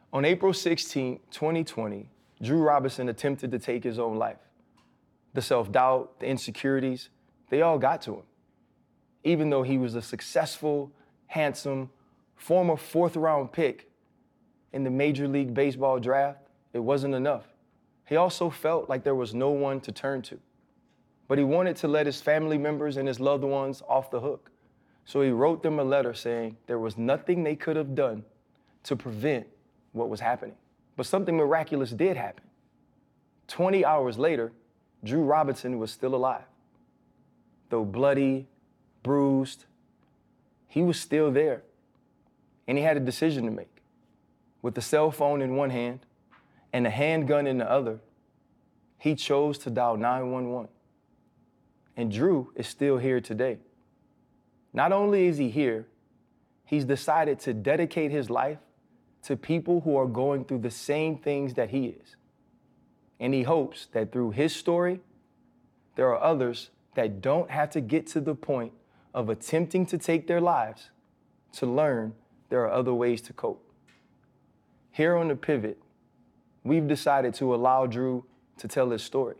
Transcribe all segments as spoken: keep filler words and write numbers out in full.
On April sixteenth, twenty twenty, Drew Robinson attempted to take his own life. The self-doubt, the insecurities, they all got to him. Even though he was a successful, handsome, former fourth-round pick in the Major League Baseball draft, it wasn't enough. He also felt like there was no one to turn to. But he wanted to let his family members and his loved ones off the hook. So he wrote them a letter saying there was nothing they could have done to prevent what was happening. But something miraculous did happen. twenty hours later, Drew Robinson was still alive. Though bloody, bruised, he was still there. And he had a decision to make. With the cell phone in one hand and a handgun in the other, he chose to dial nine one one. And Drew is still here today. Not only is he here, he's decided to dedicate his life to people who are going through the same things that he is. And he hopes that through his story, there are others that don't have to get to the point of attempting to take their lives to learn there are other ways to cope. Here on The Pivot, we've decided to allow Drew to tell his story.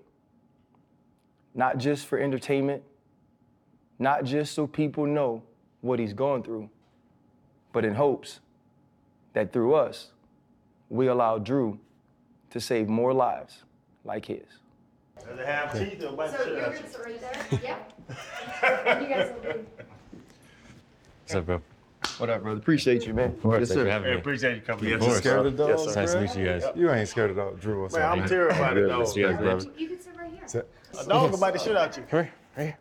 Not just for entertainment, not just so people know what he's going through, but in hopes that through us, we allow Drew to save more lives like his. Does it have teeth or bite the So shit you're out gonna you? sit right there? Yeah. And you guys will be. What's up, bro? What up, brother? Appreciate you, man. Of course, Yes, thanks for sir. having Hey, me. appreciate you coming. Of course. Scared of the Yes, dogs, sir. Nice to bro? meet you guys. You ain't scared of dog, Drew. What's Man, up, I'm man? terrified of Good. dogs. You guys, Hey, brother. You, you can sit right here. So- A dog will bite the shit out you. Come here, right here.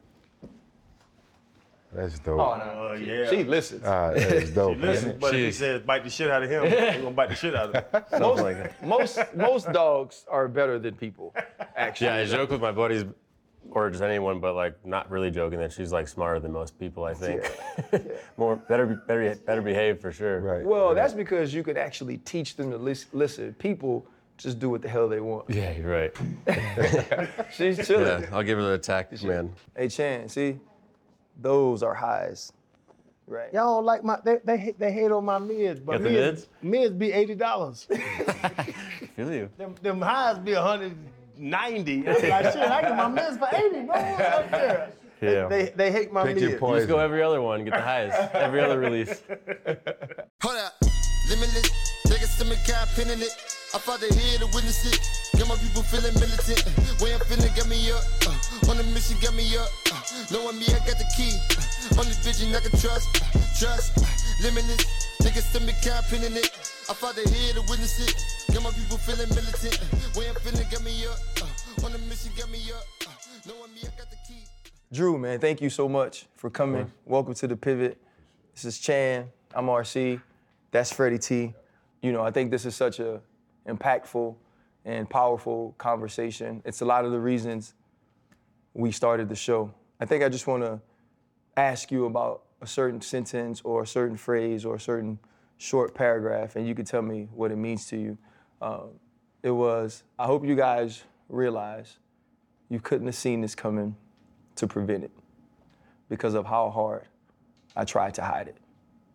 That's dope. Oh, no. Oh, yeah. She listens. Ah, that is dope. Listen, man. but if he Jeez. says bite the shit out of him, he's gonna bite the shit out of him. most, like that. most, most dogs are better than people, actually. Yeah, I joke with my buddies, or just anyone, but like not really joking that she's like smarter than most people. I think more better, be- better, better behave for sure. Right. Well, that's because you could actually teach them to lis- listen. People just do what the hell they want. Yeah, you're right. She's chilling. Yeah, I'll give her the attack, man. Hey, Chan, see? Those are highs, right? Y'all don't like my, they, they, hate- they hate on my mids, but Got the mids, mids be eighty dollars. Feel you. them, them highs be one hundred ninety. I'm like, shit, I get my mids for eighty, bro. What's up there? Yeah. They, they hate my Pick your mids. poison. Just go every other one, get the highest. Every other release. Hold up, limitless. Take a stomach, cap, pinning it. I fought the head to witness it. Get my people feeling militant. Way I'm feeling, get me up. Uh, on the mission, get me up. Uh, knowing me, I got the key. Uh, only vision I can trust. Uh, trust, uh, limitless. Take a stomach, cap, pinning it. I fought the head to witness it. Get my people feeling militant. Uh, way I'm feeling, get me up. Uh, on the mission, get me up. Uh, knowing me, I got the key. Drew, man, thank you so much for coming. Welcome to The Pivot. This is Chan. I'm R C. That's Freddie T. You know, I think this is such a impactful and powerful conversation. It's a lot of the reasons we started the show. I think I just want to ask you about a certain sentence or a certain phrase or a certain short paragraph, and you can tell me what it means to you. Um, it was, I hope you guys realize you couldn't have seen this coming to prevent it because of how hard I tried to hide it.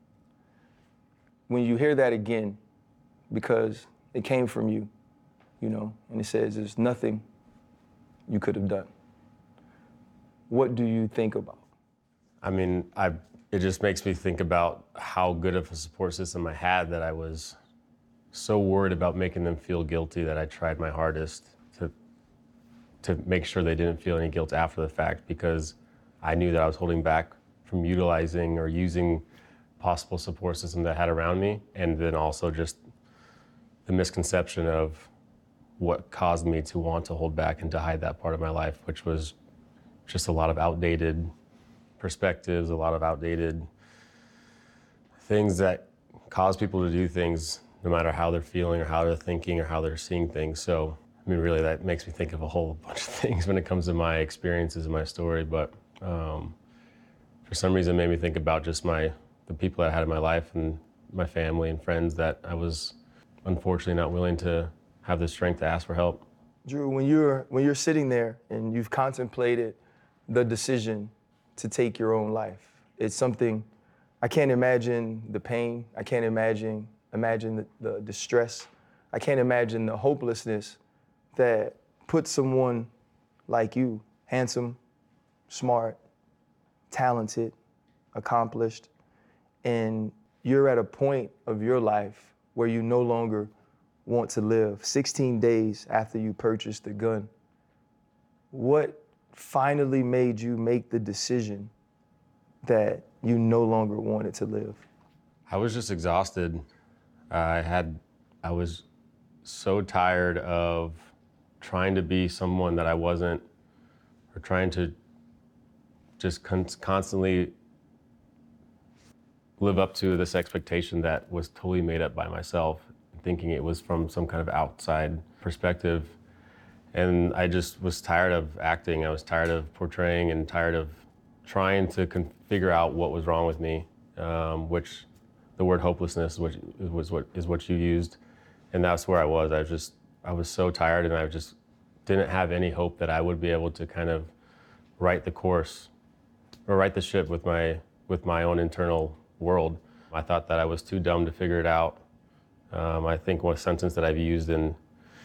When you hear that again, because it came from you, you know, and it says there's nothing you could have done. What do you think about? I mean, I it just makes me think about how good of a support system I had that I was so worried about making them feel guilty that I tried my hardest to to make sure they didn't feel any guilt after the fact, because I knew that I was holding back from utilizing or using possible support system that I had around me, and then also just the misconception of what caused me to want to hold back and to hide that part of my life, which was just a lot of outdated perspectives, a lot of outdated things that cause people to do things no matter how they're feeling or how they're thinking or how they're seeing things. So, I mean, really that makes me think of a whole bunch of things when it comes to my experiences and my story, but um, for some reason it made me think about just my, the people that I had in my life and my family and friends that I was unfortunately not willing to have the strength to ask for help. Drew, when you're, when you're sitting there and you've contemplated the decision to take your own life, it's something, I can't imagine the pain, I can't imagine imagine the, the distress. I can't imagine the hopelessness that puts someone like you, handsome, smart, talented, accomplished, and you're at a point of your life where you no longer want to live. sixteen days after you purchased the gun, what finally made you make the decision that you no longer wanted to live? I was just exhausted. I had, I was so tired of trying to be someone that I wasn't, or trying to just con- constantly live up to this expectation that was totally made up by myself, thinking it was from some kind of outside perspective. And I just was tired of acting. I was tired of portraying and tired of trying to con- figure out what was wrong with me, um, which the word hopelessness was, was what is what you used. And that's where I was. I was just, I was so tired, and I just didn't have any hope that I would be able to kind of right the course or right the ship with my, with my own internal world. I thought that I was too dumb to figure it out. Um, I think one sentence that I've used in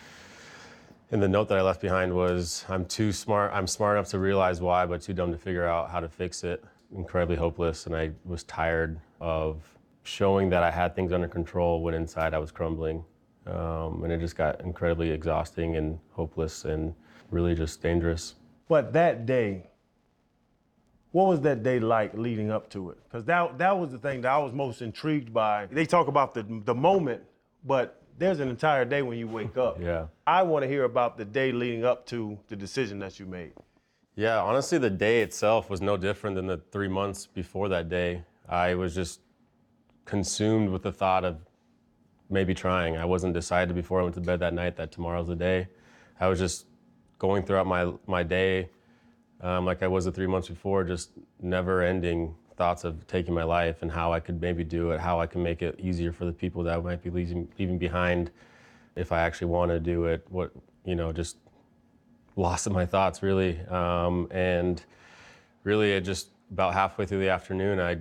in the note that I left behind was, I'm too smart, I'm smart enough to realize why, but too dumb to figure out how to fix it. Incredibly hopeless, and I was tired of showing that I had things under control when inside I was crumbling. Um, and it just got incredibly exhausting and hopeless and really just dangerous. But that day, what was that day like leading up to it? Because that, that was the thing that I was most intrigued by. They talk about the, the moment, but there's an entire day when you wake up. Yeah. I want to hear about the day leading up to the decision that you made. Yeah, honestly, the day itself was no different than the three months before that day. I was just consumed with the thought of maybe trying. I wasn't decided before I went to bed that night that tomorrow's the day. I was just going throughout my, my day um, like I was the three months before, just never-ending thoughts of taking my life and how I could maybe do it, how I can make it easier for the people that I might be leaving, leaving behind if I actually want to do it. What, you know, just lost in my thoughts, really. Um, and really, it just about halfway through the afternoon, I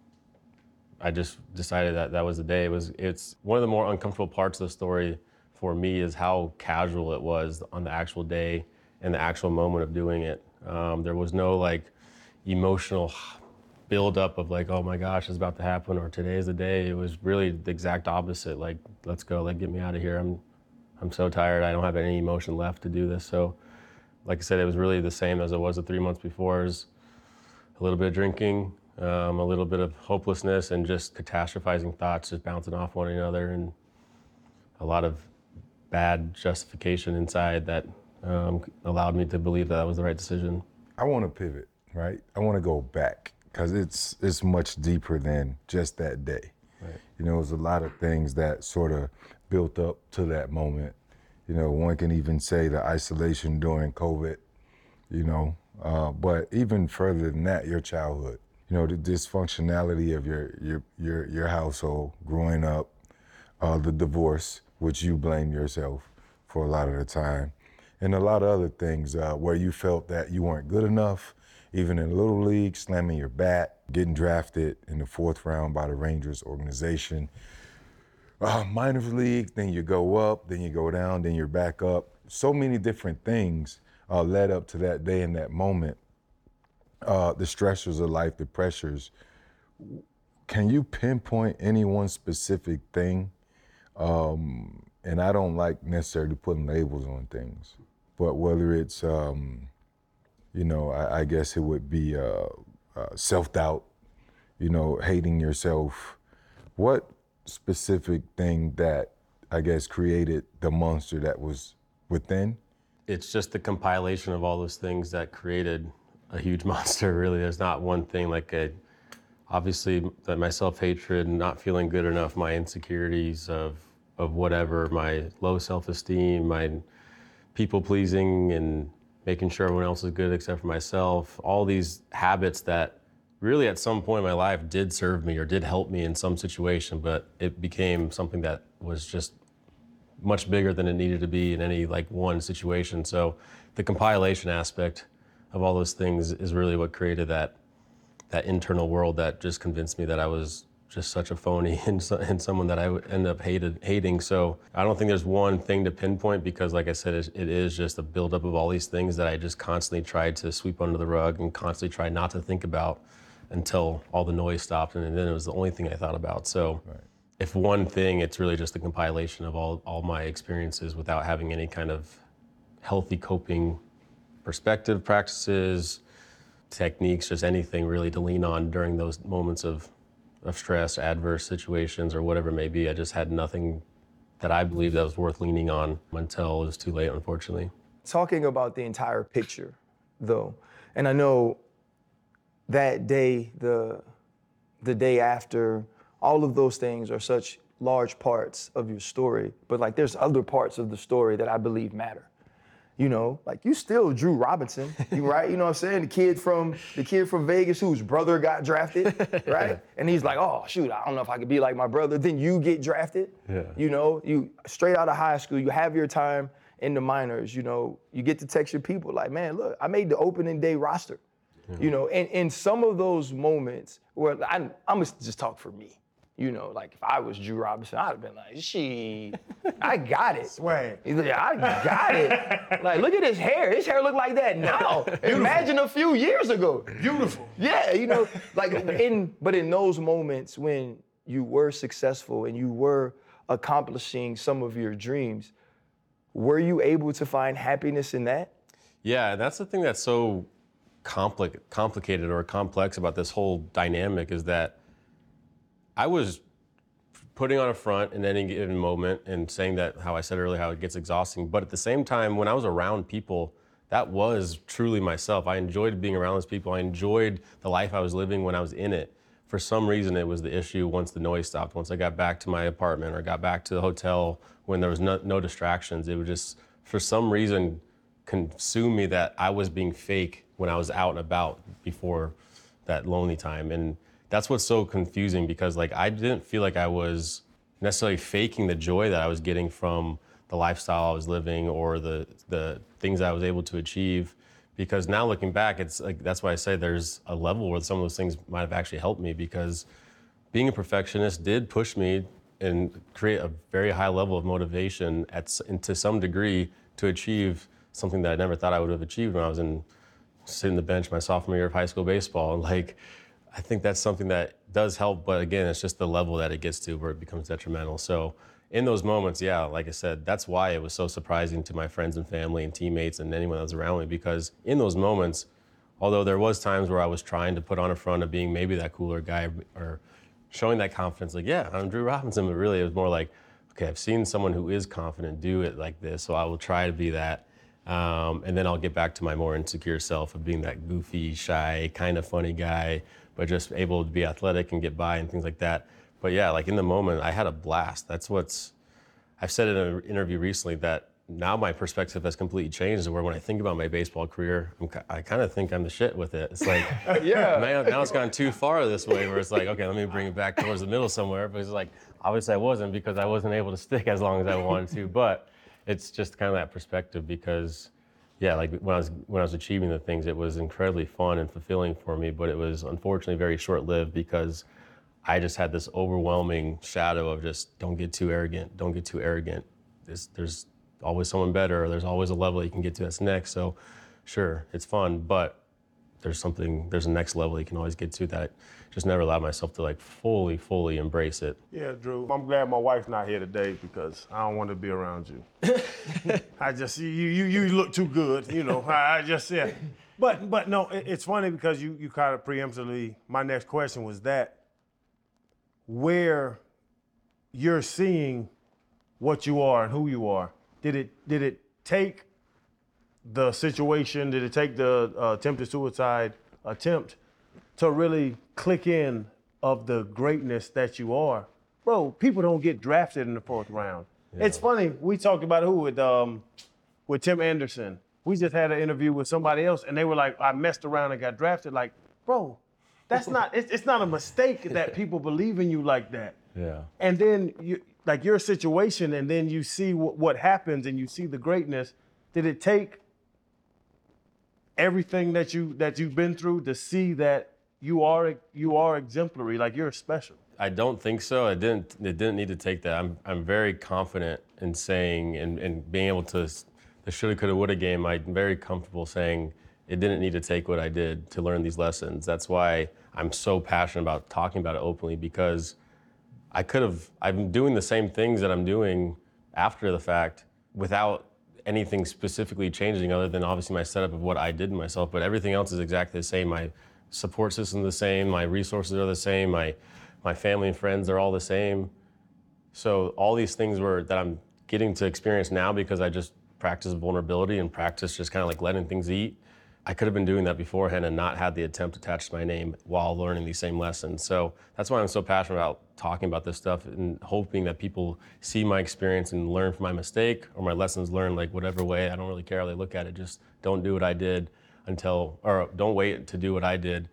I just decided that that was the day. It was, it's one of the more uncomfortable parts of the story for me is how casual it was on the actual day and the actual moment of doing it. Um, there was no like emotional build-up of like, oh my gosh, it's about to happen, or today's the day. It was really the exact opposite. Like, let's go, like, get me out of here. I'm, I'm so tired. I don't have any emotion left to do this. So, like I said, it was really the same as it was the three months before. It was a little bit of drinking, um, a little bit of hopelessness, and just catastrophizing thoughts just bouncing off one another, and a lot of bad justification inside that um, allowed me to believe that that was the right decision. I want to pivot, right? I want to go back, because it's it's much deeper than just that day. Right. You know, it was a lot of things that sort of built up to that moment. You know, one can even say the isolation during COVID, you know, uh, but even further than that, your childhood. You know, the dysfunctionality of your your your, your household growing up, uh, the divorce, which you blame yourself for a lot of the time, and a lot of other things uh, where you felt that you weren't good enough, even in Little League, slamming your bat, getting drafted in the fourth round by the Rangers organization. Uh, minor league, then you go up, then you go down, then you're back up. So many different things uh, led up to that day and that moment. Uh, the stressors of life, the pressures. Can you pinpoint any one specific thing? Um, and I don't like necessarily putting labels on things, but whether it's, um, you know, I, I guess it would be uh, uh, self-doubt, you know, hating yourself. What specific thing that, I guess, created the monster that was within? It's just the compilation of all those things that created a huge monster, really. There's not one thing, like a, obviously that my self-hatred, not feeling good enough, my insecurities of, of whatever, my low self-esteem, my people-pleasing and making sure everyone else is good except for myself, all these habits that really at some point in my life did serve me or did help me in some situation, but it became something that was just much bigger than it needed to be in any like one situation. So the compilation aspect of all those things is really what created that that internal world that just convinced me that I was just such a phony and, so, and someone that I would end up hated, hating. So I don't think there's one thing to pinpoint because, like I said, it, it is just a buildup of all these things that I just constantly tried to sweep under the rug and constantly tried not to think about until all the noise stopped, and then it was the only thing I thought about. So right. If one thing, it's really just a compilation of all, all my experiences without having any kind of healthy coping perspective, practices, techniques, just anything really to lean on during those moments of, of stress, adverse situations, or whatever it may be. I just had nothing that I believed that was worth leaning on until it was too late, unfortunately. Talking about the entire picture, though, and I know that day, the, the day after, all of those things are such large parts of your story, but like there's other parts of the story that I believe matter. You know, like you still Drew Robinson, you right? You know what I'm saying? The kid from the kid from Vegas whose brother got drafted, right? And he's like, oh shoot, I don't know if I could be like my brother. Then you get drafted. Yeah. You know, you straight out of high school, you have your time in the minors, you know, you get to text your people like, man, look, I made the opening day roster. Yeah. You know, and in some of those moments where I, I'm gonna just talk for me. You know, like if I was Drew Robinson, I'd have been like, she, I got it. Swag. Like, I got it. Like, look at his hair. His hair look like that now. Imagine a few years ago. Beautiful. Yeah, you know, like in, but in those moments when you were successful and you were accomplishing some of your dreams, were you able to find happiness in that? Yeah, that's the thing that's so compli- complicated or complex about this whole dynamic is that I was putting on a front in any given moment and saying that, how I said earlier, how it gets exhausting. But at the same time, when I was around people, that was truly myself. I enjoyed being around those people. I enjoyed the life I was living when I was in it. For some reason, it was the issue once the noise stopped. Once I got back to my apartment or got back to the hotel when there was no, no distractions, it would just, for some reason, consume me that I was being fake when I was out and about before that lonely time. And that's what's so confusing because like I didn't feel like I was necessarily faking the joy that I was getting from the lifestyle I was living or the the things I was able to achieve. Because now looking back, it's like that's why I say there's a level where some of those things might have actually helped me because being a perfectionist did push me and create a very high level of motivation at and to some degree to achieve something that I never thought I would have achieved when I was in sitting the bench my sophomore year of high school baseball. And like I think that's something that does help, but again, it's just the level that it gets to where it becomes detrimental. So in those moments, yeah, like I said, that's why it was so surprising to my friends and family and teammates and anyone that was around me, because in those moments, although there was times where I was trying to put on a front of being maybe that cooler guy or showing that confidence, like, yeah, I'm Drew Robinson, but really it was more like, okay, I've seen someone who is confident do it like this, so I will try to be that. Um, and then I'll get back to my more insecure self of being that goofy, shy, kind of funny guy, but just able to be athletic and get by and things like that. But yeah, like in the moment, I had a blast. That's what's, I've said in an interview recently that now my perspective has completely changed, where when I think about my baseball career, I'm, I kind of think I'm the shit with it. It's like, yeah, now, now it's gone too far this way where it's like, okay, let me bring it back towards the middle somewhere. But it's like, obviously I wasn't because I wasn't able to stick as long as I wanted to. But it's just kind of that perspective because, yeah, like when I was when I was achieving the things, it was incredibly fun and fulfilling for me, but it was unfortunately very short-lived because I just had this overwhelming shadow of just don't get too arrogant, don't get too arrogant. There's, there's always someone better, or there's always a level you can get to that's next. So sure, it's fun, but there's something, there's a next level you can always get to that I just never allowed myself to like fully, fully embrace it. Yeah, Drew, I'm glad my wife's not here today because I don't want to be around you. I just, you you you look too good, you know, I, I just, yeah. But but no, it, it's funny because you, you kind of preemptively, my next question was that, where you're seeing what you are and who you are, did it did it take the situation, did it take the uh, attempted suicide attempt to really click in of the greatness that you are? Bro, people don't get drafted in the fourth round. Yeah. It's funny, we talked about who with um with Tim Anderson. We just had an interview with somebody else and they were like, I messed around and got drafted. Like, bro, that's not, it's, it's not a mistake that people believe in you like that. Yeah. And then you, like your situation, and then you see what, what happens and you see the greatness. Did it take everything that you that you've been through to see that you are you are exemplary, like you're special? I don't think so. It didn't. It didn't need to take that. I'm. I'm very confident in saying and, and being able to, the shoulda, coulda, woulda game. I'm very comfortable saying it didn't need to take what I did to learn these lessons. That's why I'm so passionate about talking about it openly, because I could have. I'm doing the same things that I'm doing after the fact without anything specifically changing, other than obviously my setup of what I did to myself. But everything else is exactly the same. My support system is the same. My resources are the same. My my family and friends are all the same. So all these things were that I'm getting to experience now because I just practice vulnerability and practice just kind of like letting things eat. I could have been doing that beforehand and not had the attempt attached to my name while learning these same lessons. So that's why I'm so passionate about talking about this stuff and hoping that people see my experience and learn from my mistake or my lessons learned, like whatever way. I don't really care how they look at it. Just don't do what I did until, or don't wait to do what I did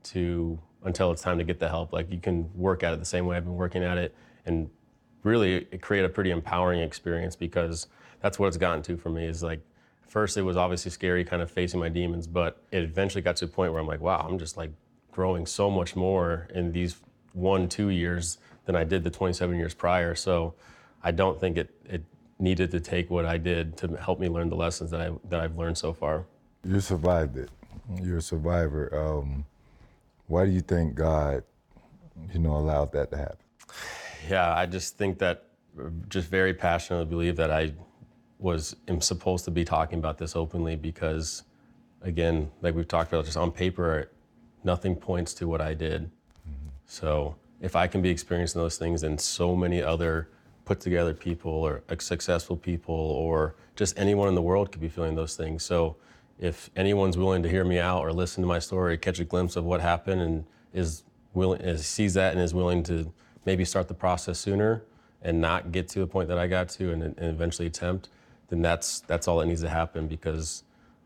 to until it's time to get the help. Like you can work at it the same way I've been working at it and really create a pretty empowering experience, because that's what it's gotten to for me is like, first, it was obviously scary kind of facing my demons, but it eventually got to a point where I'm like, wow, I'm just like growing so much more in these one, two years than I did the twenty-seven years prior. So I don't think it, it needed to take what I did to help me learn the lessons that, I, that I've learned so far. You survived it. You're a survivor. Um, why do you think God, you know, allowed that to happen? Yeah, I just think that, just very passionately believe that I was am supposed to be talking about this openly, because again, like we've talked about, just on paper, nothing points to what I did. Mm-hmm. So if I can be experiencing those things, then so many other put together people or successful people or just anyone in the world could be feeling those things. So if anyone's willing to hear me out or listen to my story, catch a glimpse of what happened and is willing, is, sees that and is willing to maybe start the process sooner and not get to the point that I got to and, and eventually attempt, then that's that's all that needs to happen, because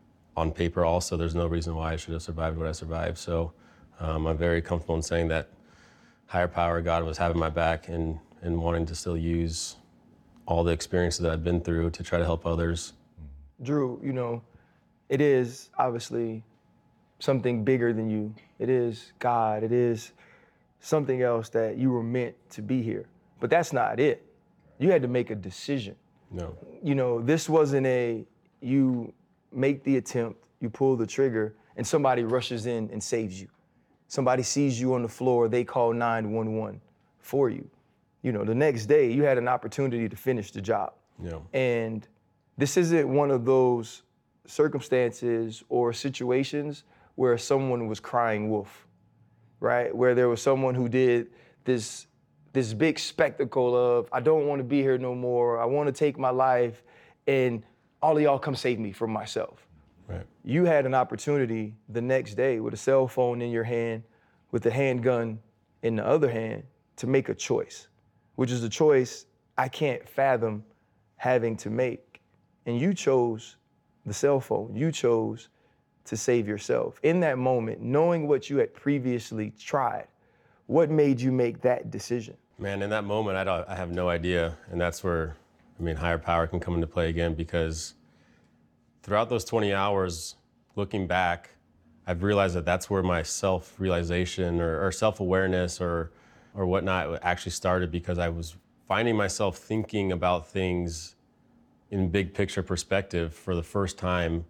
on paper also there's no reason why I should have survived what I survived. So um, I'm very comfortable in saying that higher power, God, was having my back and, and wanting to still use all the experiences that I've been through to try to help others. Drew, you know, it is obviously something bigger than you. It is God. It is something else that you were meant to be here. But that's not it. You had to make a decision. No. You know, this wasn't a, you make the attempt, you pull the trigger, and somebody rushes in and saves you. Somebody sees you on the floor, they call nine one one for you. You know, the next day you had an opportunity to finish the job. Yeah. And this isn't one of those circumstances or situations where someone was crying wolf, right? Where there was someone who did this this big spectacle of, I don't want to be here no more, I want to take my life, and all of y'all come save me from myself. Right. You had an opportunity the next day with a cell phone in your hand, with a handgun in the other hand, to make a choice, which is a choice I can't fathom having to make. And you chose the cell phone. You chose to save yourself. In that moment, knowing what you had previously tried, what made you make that decision? Man, in that moment, I, don't, I have no idea. And that's where, I mean, higher power can come into play again, because throughout those twenty hours, looking back, I've realized that that's where my self-realization or, or self-awareness or, or whatnot actually started, because I was finding myself thinking about things in big picture perspective for the first time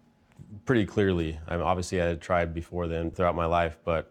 pretty clearly. I mean, obviously I had tried before then throughout my life, but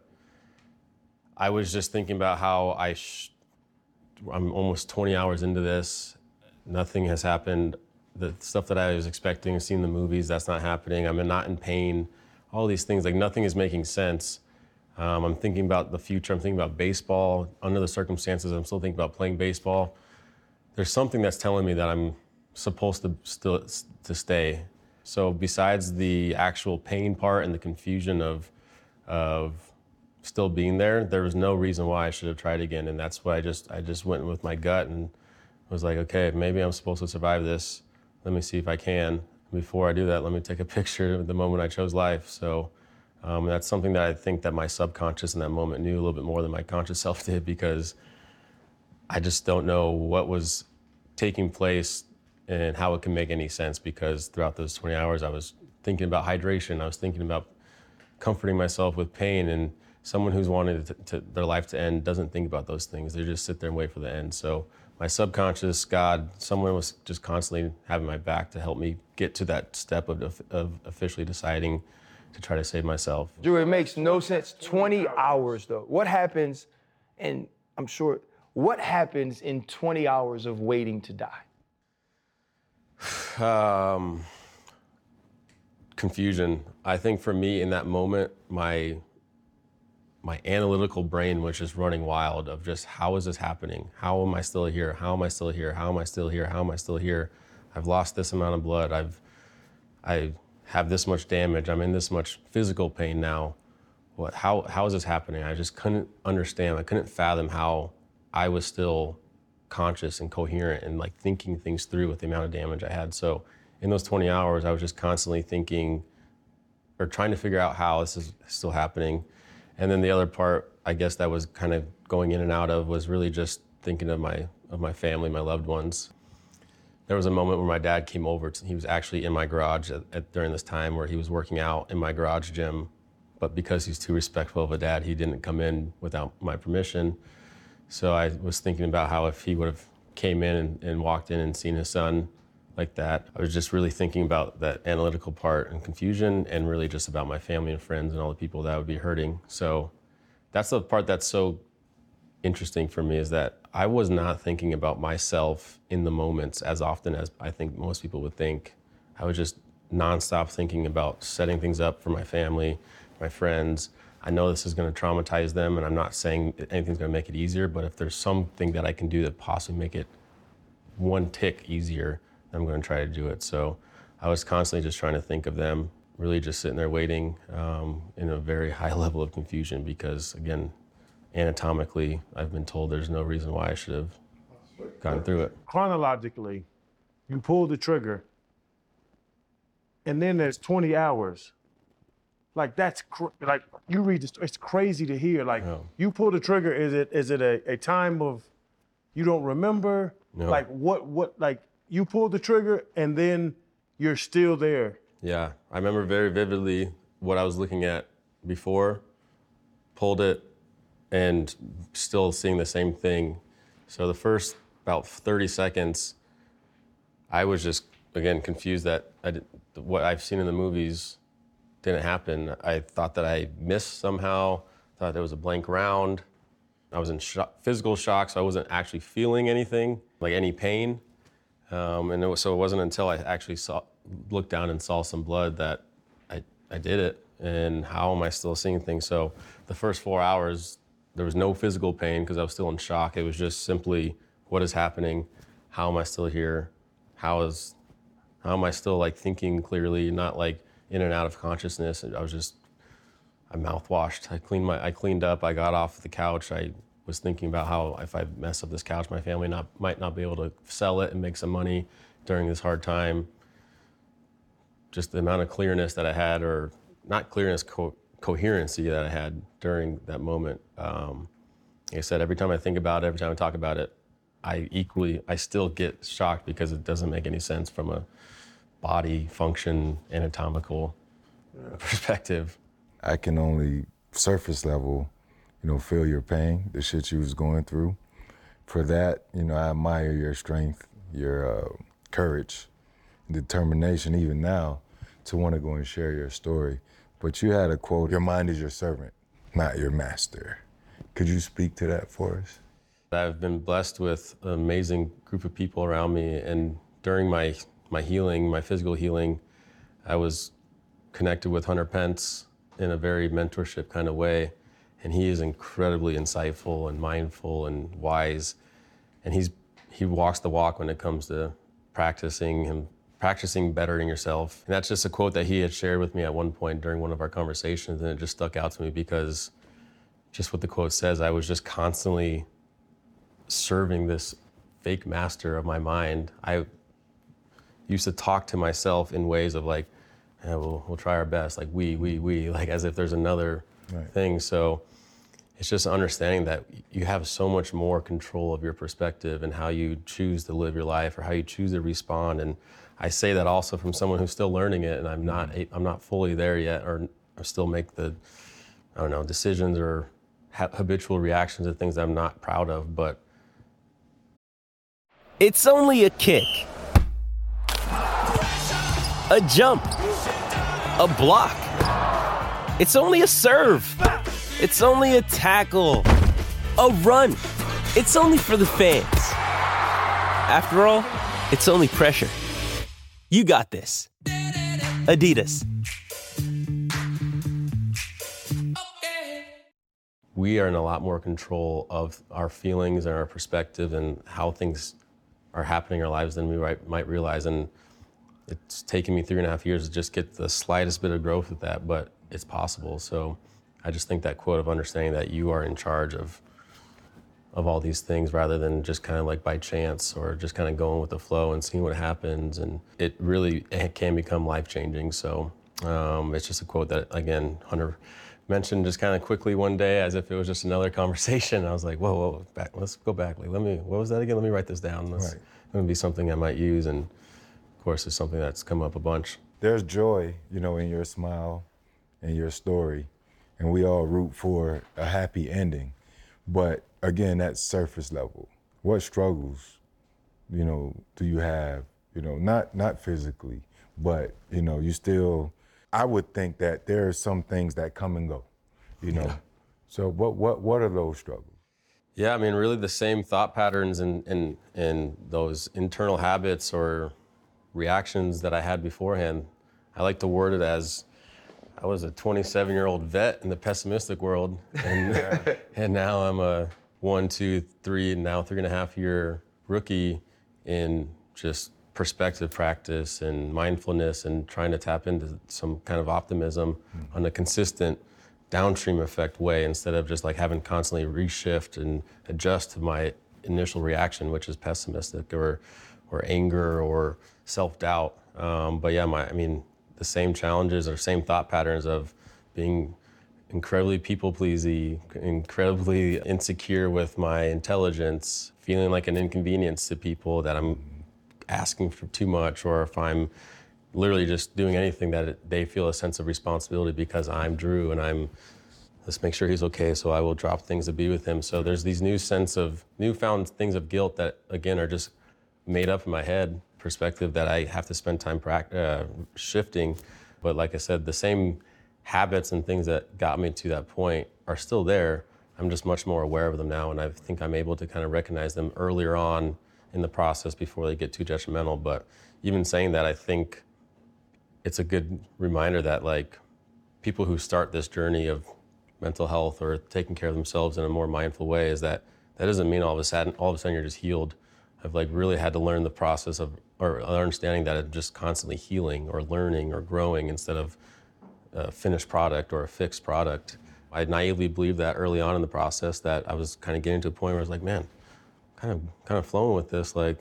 I was just thinking about how I sh- I'm almost twenty hours into this. Nothing has happened. The stuff that I was expecting, seeing the movies, that's not happening. I'm not in pain. All these things, like nothing is making sense. Um, I'm thinking about the future. I'm thinking about baseball. Under the circumstances, I'm still thinking about playing baseball. There's something that's telling me that I'm supposed to still to stay. So besides the actual pain part and the confusion of of still being there, there was no reason why I should have tried again. And that's why I just I just went with my gut and was like, okay, maybe I'm supposed to survive this. Let me see if I can. Before I do that, let me take a picture of the moment I chose life. So um, that's something that I think that my subconscious in that moment knew a little bit more than my conscious self did, because I just don't know what was taking place and how it can make any sense, because throughout those twenty hours, I was thinking about hydration. I was thinking about comforting myself with pain and someone who's wanted to, to, their life to end doesn't think about those things. They just sit there and wait for the end. So my subconscious, God, someone was just constantly having my back to help me get to that step of, of, of officially deciding to try to save myself. Drew, it makes no sense. twenty hours though. What happens, and I'm sure, what happens in twenty hours of waiting to die? Um, confusion. I think for me in that moment, my my analytical brain was just running wild of just how is this happening? How am I still here? How am I still here? How am I still here? How am I still here? I've lost this amount of blood. I've I have this much damage. I'm in this much physical pain now. What how how is this happening? I just couldn't understand. I couldn't fathom how I was still conscious and coherent and like thinking things through with the amount of damage I had. So in those twenty hours, I was just constantly thinking or trying to figure out how this is still happening. And then the other part, I guess that was kind of going in and out of was really just thinking of my of my family, my loved ones. There was a moment where my dad came over. To, he was actually in my garage at, at, during this time where he was working out in my garage gym. But because he's too respectful of a dad, he didn't come in without my permission. So I was thinking about how if he would have came in and, and walked in and seen his son like that, I was just really thinking about that analytical part and confusion and really just about my family and friends and all the people that would be hurting. So that's the part that's so interesting for me is that I was not thinking about myself in the moments as often as I think most people would think. I was just nonstop thinking about setting things up for my family, my friends. I know this is going to traumatize them, and I'm not saying anything's going to make it easier, but if there's something that I can do that possibly make it one tick easier, I'm going to try to do it. So I was constantly just trying to think of them, really just sitting there waiting um, in a very high level of confusion because, again, anatomically, I've been told there's no reason why I should have gone through it. Chronologically, you pull the trigger, and then there's twenty hours. Like that's cr- like you read this, it's crazy to hear. Like No. you pull the trigger, is it is it a, a time of you don't remember? No. Like what what like you pull the trigger and then you're still there. Yeah, I remember very vividly what I was looking at before, pulled it, and still seeing the same thing. So the first about thirty seconds, I was just, again, confused that I did, what I've seen in the movies didn't happen. I thought that I missed somehow, thought there was a blank round. I was in shock, physical shock, so I wasn't actually feeling anything, like any pain. Um, and it was, so it wasn't until I actually saw, looked down and saw some blood that I, I did it. And how am I still seeing things? So the first four hours, there was no physical pain because I was still in shock. It was just simply, what is happening? How am I still here? How is, how am I still like thinking clearly, not like in and out of consciousness? I was just, I mouthwashed. I cleaned my, I cleaned up. I got off the couch. I was thinking about how if I mess up this couch, my family not might not be able to sell it and make some money during this hard time. Just the amount of clearness that I had, or not clearness, co- coherency that I had during that moment. Um, like I said, every time I think about it, every time I talk about it, I equally, I still get shocked because it doesn't make any sense from a body function, anatomical perspective. I can only surface level, you know, feel your pain, the shit you was going through. For that, you know, I admire your strength, your uh, courage, determination, even now, to want to go and share your story. But you had a quote, your mind is your servant, not your master. Could you speak to that for us? I've been blessed with an amazing group of people around me, and during my, my healing, my physical healing, I was connected with Hunter Pence in a very mentorship kind of way, and he is incredibly insightful and mindful and wise, and he's he walks the walk when it comes to practicing and practicing bettering yourself. And that's just a quote that he had shared with me at one point during one of our conversations, and it just stuck out to me because just what the quote says, I was just constantly serving this fake master of my mind. I used to talk to myself in ways of like, yeah, we'll, we'll try our best, like we, we, we, like as if there's another Right. thing. So it's just understanding that you have so much more control of your perspective and how you choose to live your life or how you choose to respond. And I say that also from someone who's still learning it, and I'm not, I'm not fully there yet, or I still make the, I don't know, decisions or ha- habitual reactions to things that I'm not proud of, but It's only a kick, a jump, a block. It's only a serve. It's only a tackle, a run. It's only for the fans. After all, it's only pressure. You got this. Adidas. we are in a lot more control of our feelings and our perspective and how things are happening in our lives than we might, might realize. And it's taken me three and a half years to just get the slightest bit of growth with that, but it's possible. So I just think that quote of understanding that you are in charge of of all these things rather than just kind of like by chance or just kind of going with the flow and seeing what happens. And it really it can become life-changing. So um, it's just a quote that, again, Hunter mentioned just kind of quickly one day as if it was just another conversation. I was like, whoa, whoa, back, let's go back. Like, let me, what was that again? Let me write this down. That's Right. going to be something I might use. And of course, it's something that's come up a bunch. There's joy, you know, in your smile and your story, and we all root for a happy ending. But again, that's surface level. What struggles, you know, do you have? You know, not not physically, but you know, you still. I would think that there are some things that come and go, you know. Yeah. So what what what are those struggles? Yeah, I mean, really the same thought patterns and and and those internal habits or reactions that I had beforehand. I like to word it as I was a twenty-seven-year-old vet in the pessimistic world, and and now I'm a one, two, three, now three and a half year rookie in just perspective practice and mindfulness and trying to tap into some kind of optimism mm-hmm. on a consistent downstream effect way instead of just like having constantly reshift and adjust to my initial reaction, which is pessimistic or or anger or self-doubt. Um, but yeah, my I mean. the same challenges or same thought patterns of being incredibly people-pleasy, incredibly insecure with my intelligence, feeling like an inconvenience to people that I'm asking for too much, or if I'm literally just doing anything that it, they feel a sense of responsibility because I'm Drew and I'm, let's make sure he's okay, so I will drop things to be with him. So there's these new sense of, newfound things of guilt that, again, are just made up in my head. Perspective that I have to spend time pract- uh, shifting. But like I said, the same habits and things that got me to that point are still there. I'm just much more aware of them now, and I think I'm able to kind of recognize them earlier on in the process before they get too detrimental. But even saying that, I think it's a good reminder that like people who start this journey of mental health or taking care of themselves in a more mindful way is that that doesn't mean all of a sudden all of a sudden you're just healed. I've like really had to learn the process of, or understanding that I'm just constantly healing or learning or growing instead of a finished product or a fixed product. I naively believed that early on in the process that I was kind of getting to a point where I was like, man, kind of kind of flowing with this. Like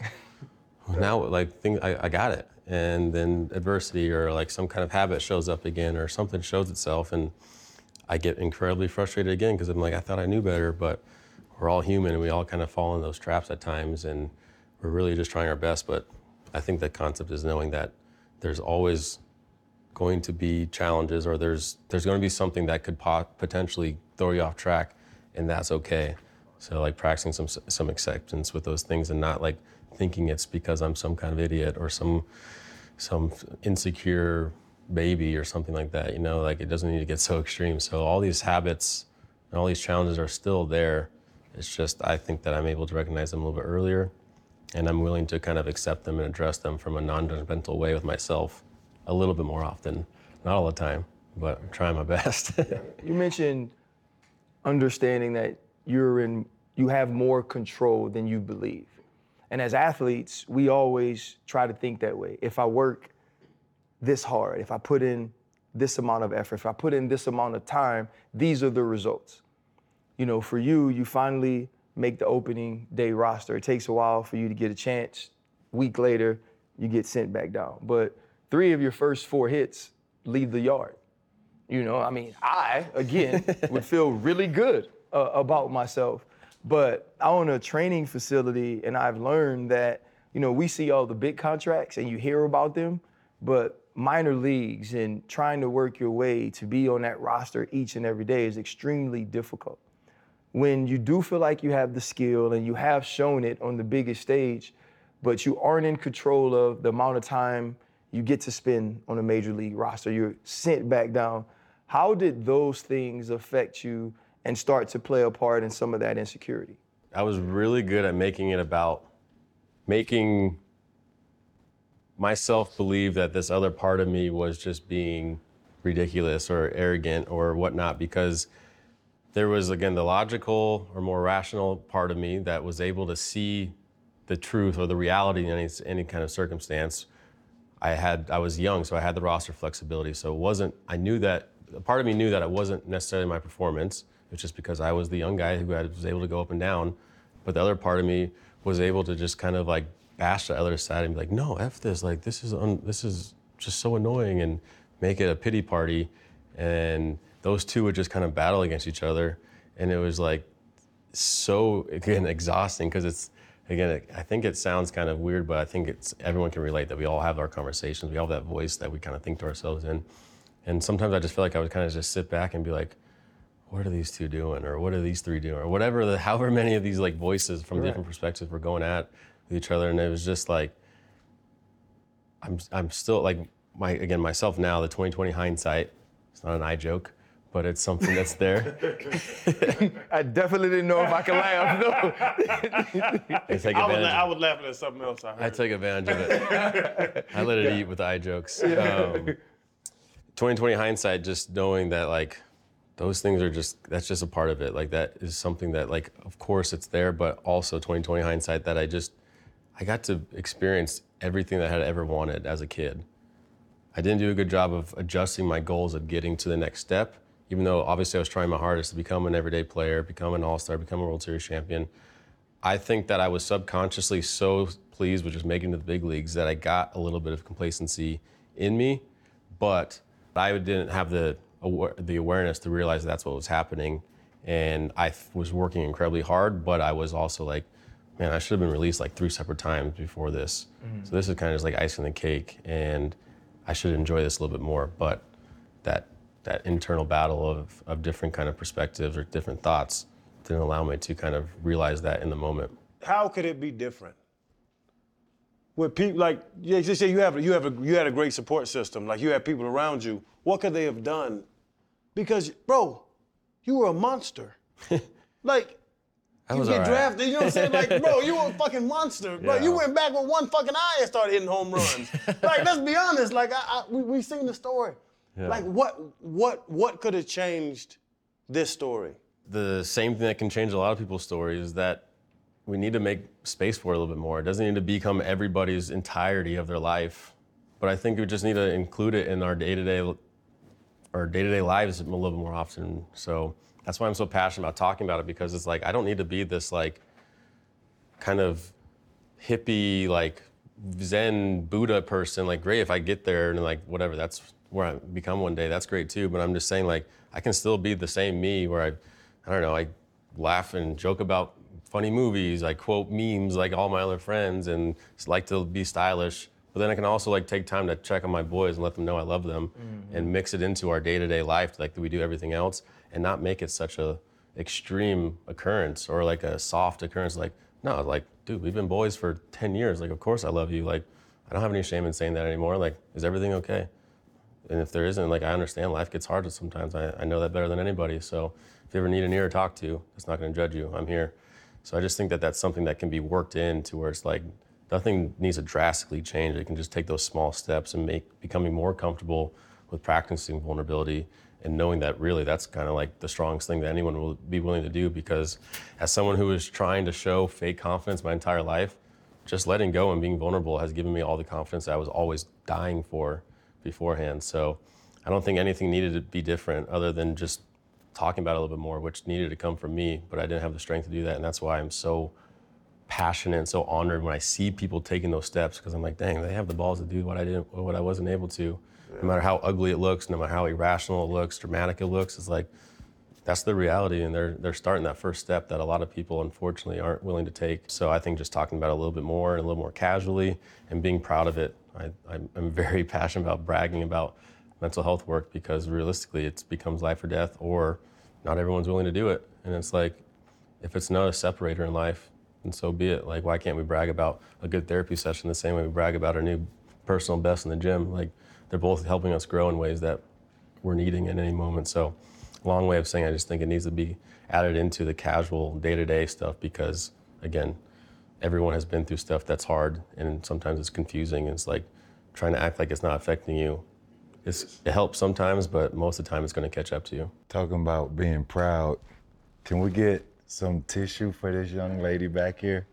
now, like thing, I, I got it. And then adversity or like some kind of habit shows up again or something shows itself, and I get incredibly frustrated again because I'm like, I thought I knew better, but we're all human and we all kind of fall in those traps at times, and we're really just trying our best. But I think the concept is knowing that there's always going to be challenges, or there's there's going to be something that could pot- potentially throw you off track, and that's okay. So like practicing some some acceptance with those things and not like thinking it's because I'm some kind of idiot or some some insecure baby or something like that. You know, like it doesn't need to get so extreme. So all these habits and all these challenges are still there. It's just I think that I'm able to recognize them a little bit earlier. And I'm willing to kind of accept them and address them from a non-judgmental way with myself a little bit more often. Not all the time, but I'm trying my best. You mentioned understanding that you're in, you have more control than you believe. And as athletes, we always try to think that way. If I work this hard, if I put in this amount of effort, if I put in this amount of time, these are the results. You know, for you, you finally make the opening day roster. It takes a while for you to get a chance. A week later, you get sent back down. But three of your first four hits leave the yard. You know, I mean, I, again, would feel really good uh, about myself. But I own a training facility, and I've learned that, you know, we see all the big contracts and you hear about them, but minor leagues and trying to work your way to be on that roster each and every day is extremely difficult. When you do feel like you have the skill and you have shown it on the biggest stage, but you aren't in control of the amount of time you get to spend on a major league roster, you're sent back down. How did those things affect you and start to play a part in some of that insecurity? I was really good at making it about making myself believe that this other part of me was just being ridiculous or arrogant or whatnot, because there was, again, the logical or more rational part of me that was able to see the truth or the reality in any, any kind of circumstance. I had, I was young, so I had the roster flexibility. So it wasn't, I knew that, a part of me knew that it wasn't necessarily my performance. It was just because I was the young guy who had, was able to go up and down. But the other part of me was able to just kind of like bash the other side and be like, no, F this, like this is un- this is just so annoying, and make it a pity party. And those two would just kind of battle against each other. And it was like so, again, exhausting, because it's, again, it, I think it sounds kind of weird, but I think it's, everyone can relate that we all have our conversations. We all have that voice that we kind of think to ourselves in. And sometimes I just feel like I would kind of just sit back and be like, what are these two doing? Or what are these three doing? Or whatever, the, however many of these like voices from Right. different perspectives were going at with each other. And it was just like, I'm I'm still like, my again, myself now, the twenty twenty hindsight, it's not an eye joke, but it's something that's there. I definitely didn't know if I could laugh, no. I take I was, advantage. la- I was laughing at something else I heard. I take advantage of it. I let it eat with eye jokes. Um, twenty twenty hindsight, just knowing that like those things are just, that's just a part of it. Like that is something that like, of course it's there, but also twenty twenty hindsight that I just, I got to experience everything that I had ever wanted as a kid. I didn't do a good job of adjusting my goals of getting to the next step, even though obviously I was trying my hardest to become an everyday player, become an all-star, become a World Series champion. I think that I was subconsciously so pleased with just making it to the big leagues that I got a little bit of complacency in me, but I didn't have the the awareness to realize that that's what was happening. And I was working incredibly hard, but I was also like, man, I should have been released like three separate times before this. Mm-hmm. So this is kind of just like icing the cake, and I should enjoy this a little bit more. But that that internal battle of, of different kind of perspectives or different thoughts didn't allow me to kind of realize that in the moment. How could it be different? With people like, yeah, just say you have you have a you had a great support system, like you had people around you. What could they have done? Because, bro, you were a monster. Like, That you was get all right. drafted, you know what I'm saying? Like, bro, you were a fucking monster. Bro, Yeah. you went back with one fucking eye and started hitting home runs. Like, let's be honest. Like, I, I we we seen the story. Yeah. Like, what what what could have changed this story? The same thing that can change a lot of people's stories is that we need to make space for it a little bit more. It doesn't need to become everybody's entirety of their life, but I think we just need to include it in our day-to-day our day-to-day lives a little bit more often. So that's why I'm so passionate about talking about it, because it's like I don't need to be this like kind of hippie like Zen Buddha person. Like, great if I get there and like whatever, that's where I become one day. That's great too. But I'm just saying, like, I can still be the same me where I, I don't know, I laugh and joke about funny movies. I quote memes like all my other friends and just like to be stylish. But then I can also like take time to check on my boys and let them know I love them, mm-hmm. and mix it into our day-to-day life like we do everything else, and not make it such a extreme occurrence or like a soft occurrence. Like, no, like, dude, we've been boys for ten years. Like, of course I love you. Like, I don't have any shame in saying that anymore. Like, is everything okay? And if there isn't, like, I understand life gets hard sometimes. I, I know that better than anybody. So if you ever need an ear to talk to, it's not gonna judge you. I'm here. So I just think that that's something that can be worked into where it's like, nothing needs to drastically change. It can just take those small steps and make becoming more comfortable with practicing vulnerability and knowing that really that's kind of like the strongest thing that anyone will be willing to do. Because as someone who is trying to show fake confidence my entire life, just letting go and being vulnerable has given me all the confidence that I was always dying for beforehand. So I don't think anything needed to be different other than just talking about it a little bit more, which needed to come from me, but I didn't have the strength to do that. And that's why I'm so passionate and so honored when I see people taking those steps, because I'm like, dang, they have the balls to do what I didn't, what I wasn't able to. Yeah. No matter how ugly it looks, no matter how irrational it looks, dramatic it looks, it's like, that's the reality, and they're they're starting that first step that a lot of people unfortunately aren't willing to take. So I think just talking about it a little bit more and a little more casually and being proud of it. I, I'm, I'm very passionate about bragging about mental health work because realistically it becomes life or death, or not everyone's willing to do it. And it's like, if it's not a separator in life, then so be it. Like, why can't we brag about a good therapy session the same way we brag about our new personal best in the gym? Like, they're both helping us grow in ways that we're needing at any moment. So long way of saying I just think it needs to be added into the casual day-to-day stuff because, again, everyone has been through stuff that's hard and sometimes it's confusing. It's like trying to act like it's not affecting you. It's, it helps sometimes, but most of the time it's going to catch up to you. Talking about being proud, can we get some tissue for this young lady back here?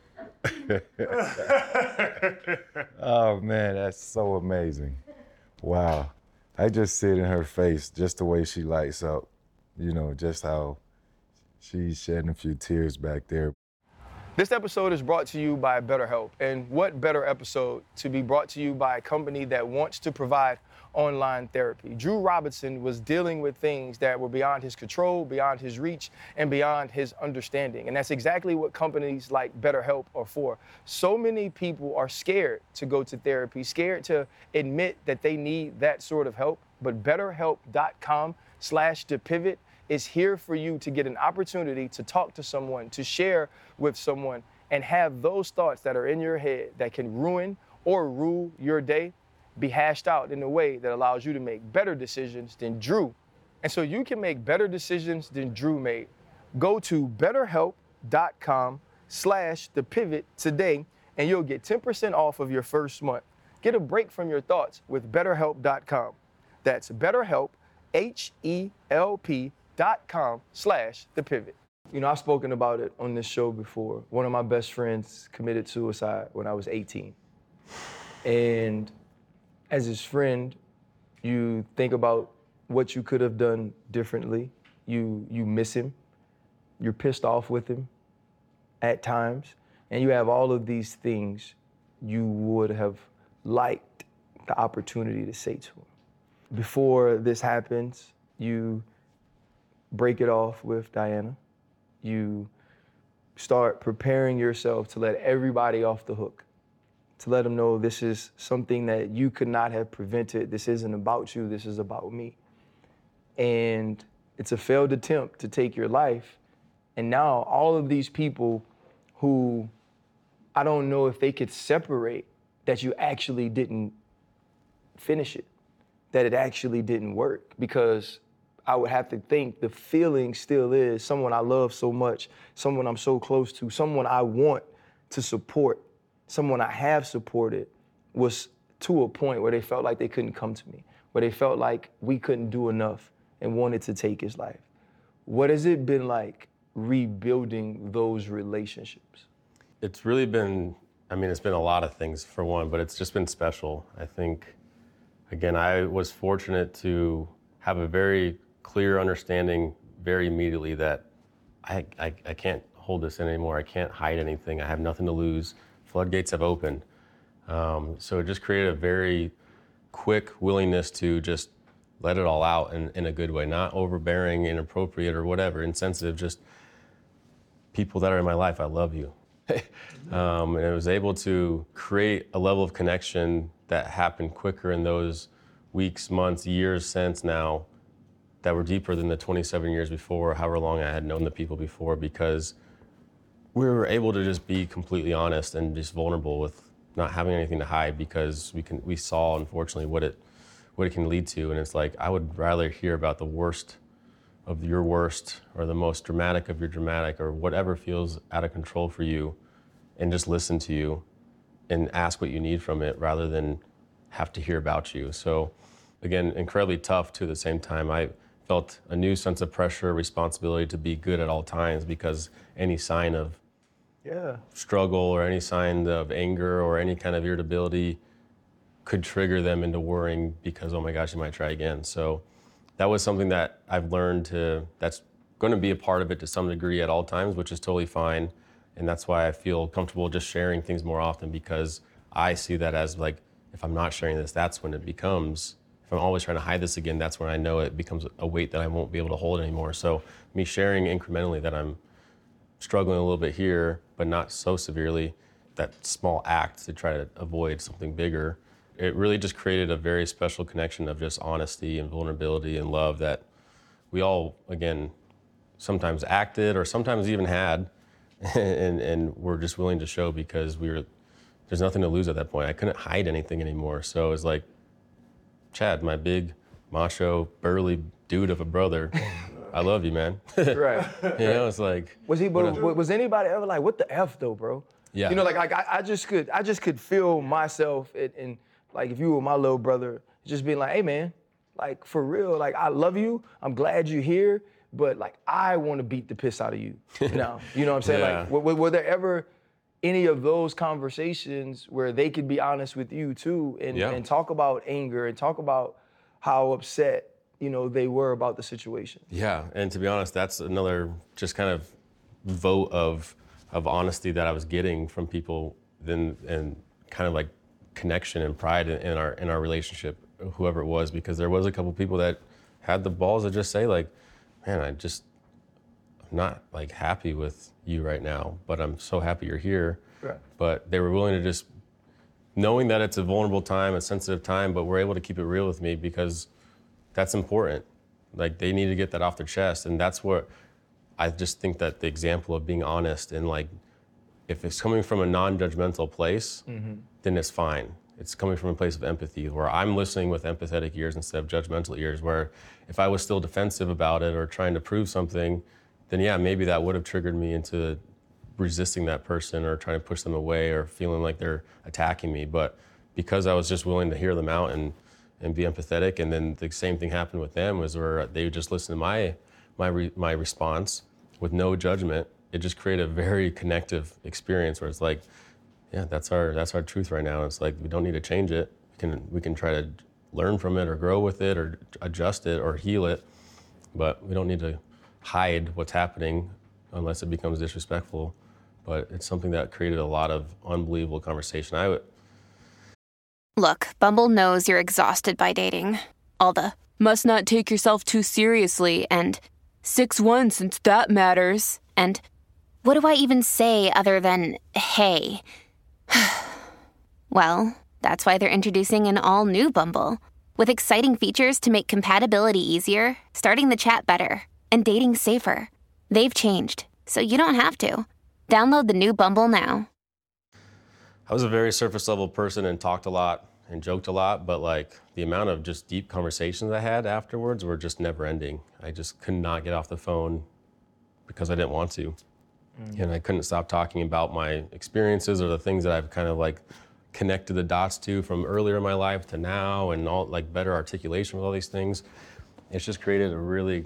Oh man, that's so amazing. Wow. I just see it in her face, just the way she lights up, you know, just how she's shedding a few tears back there. This episode is brought to you by BetterHelp. And what better episode to be brought to you by a company that wants to provide online therapy. Drew Robinson was dealing with things that were beyond his control, beyond his reach, and beyond his understanding. And that's exactly what companies like BetterHelp are for. So many people are scared to go to therapy, scared to admit that they need that sort of help. But BetterHelp.com slash The Pivot is here for you to get an opportunity to talk to someone, to share with someone, and have those thoughts that are in your head that can ruin or rule your day be hashed out in a way that allows you to make better decisions than Drew. And so you can make better decisions than Drew made. Go to betterhelp.com slash the pivot today, and you'll get ten percent off of your first month. Get a break from your thoughts with betterhelp dot com. That's BetterHelp, H E L P dot com slash the pivot. You know, I've spoken about it on this show before. One of my best friends committed suicide when I was eighteen. And as his friend, you think about what you could have done differently. You you miss him. You're pissed off with him at times. And you have all of these things you would have liked the opportunity to say to him. Before this happens, you break it off with Diana. You start preparing yourself to let everybody off the hook, to let them know this is something that you could not have prevented. This isn't about you, this is about me. And it's a failed attempt to take your life. And now all of these people who I don't know if they could separate that you actually didn't finish it, that it actually didn't work, because I would have to think the feeling still is someone I love so much, someone I'm so close to, someone I want to support, someone I have supported, was to a point where they felt like they couldn't come to me, where they felt like we couldn't do enough and wanted to take his life. What has it been like rebuilding those relationships? It's really been, I mean, it's been a lot of things for one, but it's just been special. I think, again, I was fortunate to have a very clear understanding very immediately that I, I, I can't hold this in anymore. I can't hide anything. I have nothing to lose. Floodgates have opened. Um, so it just created a very quick willingness to just let it all out in, in a good way, not overbearing, inappropriate, or whatever, insensitive, just people that are in my life, I love you. um, and I was able to create a level of connection that happened quicker in those weeks, months, years since now that were deeper than the twenty-seven years before, however long I had known the people before, because we were able to just be completely honest and just vulnerable with not having anything to hide, because we can we saw, unfortunately, what it what it can lead to. And it's like, I would rather hear about the worst of your worst, or the most dramatic of your dramatic, or whatever feels out of control for you, and just listen to you and ask what you need from it rather than have to hear about you. So again, incredibly tough too at the same time. I felt a new sense of pressure, responsibility to be good at all times, because any sign of Yeah. struggle or any sign of anger or any kind of irritability could trigger them into worrying because, oh my gosh, you might try again. So that was something that I've learned to, that's going to be a part of it to some degree at all times, which is totally fine. And that's why I feel comfortable just sharing things more often, because I see that as like, if I'm not sharing this, that's when it becomes, if I'm always trying to hide this again, that's when I know it becomes a weight that I won't be able to hold anymore. So me sharing incrementally that I'm struggling a little bit here, but not so severely, that small act to try to avoid something bigger, it really just created a very special connection of just honesty and vulnerability and love that we all, again, sometimes acted or sometimes even had, and, and we're just willing to show because we were, there's nothing to lose at that point. I couldn't hide anything anymore. So it was like, Chad, my big, macho, burly dude of a brother, I love you, man. Right. You know, it's like. Was he? what Was, a- was anybody ever like, what the F though, bro? Yeah. You know, like, like I, I just could, I just could feel myself, in, in like if you were my little brother, just being like, hey man, like for real, like I love you. I'm glad you're here, but like I want to beat the piss out of you. Now, you know what I'm saying? Yeah. Like, were, were there ever any of those conversations where they could be honest with you too, and, Yeah. and talk about anger and talk about how upset, you know, they were about the situation? Yeah, and to be honest, that's another just kind of vote of of honesty that I was getting from people, then and kind of like connection and pride in, in our in our relationship, whoever it was, because there was a couple people that had the balls to just say like, man, I just I'm not like happy with you right now, but I'm so happy you're here. Right. But they were willing to just, knowing that it's a vulnerable time, a sensitive time, but we're able to keep it real with me because that's important. Like they need to get that off their chest, and that's what I just think that the example of being honest and like, if it's coming from a non-judgmental place, Mm-hmm. then it's fine. It's coming from a place of empathy where I'm listening with empathetic ears instead of judgmental ears, where if I was still defensive about it or trying to prove something, then yeah, maybe that would have triggered me into resisting that person or trying to push them away or feeling like they're attacking me. But because I was just willing to hear them out and and be empathetic, and then the same thing happened with them, was where they would just listen to my my re, my response with no judgment. It just created a very connective experience where it's like, yeah, that's our that's our truth right now. It's like we don't need to change it. We can we can try to learn from it or grow with it or adjust it or heal it, but we don't need to hide what's happening unless it becomes disrespectful. But it's something that created a lot of unbelievable conversation. I would. Look, Bumble knows you're exhausted by dating. All the must not take yourself too seriously and six one since that matters. And what do I even say other than hey? Well, that's why they're introducing an all-new Bumble with exciting features to make compatibility easier, starting the chat better, and dating safer. They've changed, so you don't have to. Download the new Bumble now. I was a very surface level person and talked a lot and joked a lot, but like the amount of just deep conversations I had afterwards were just never ending. I just could not get off the phone because I didn't want to. Mm. And I couldn't stop talking about my experiences or the things that I've kind of like connected the dots to from earlier in my life to now, and all like better articulation with all these things. It's just created a really,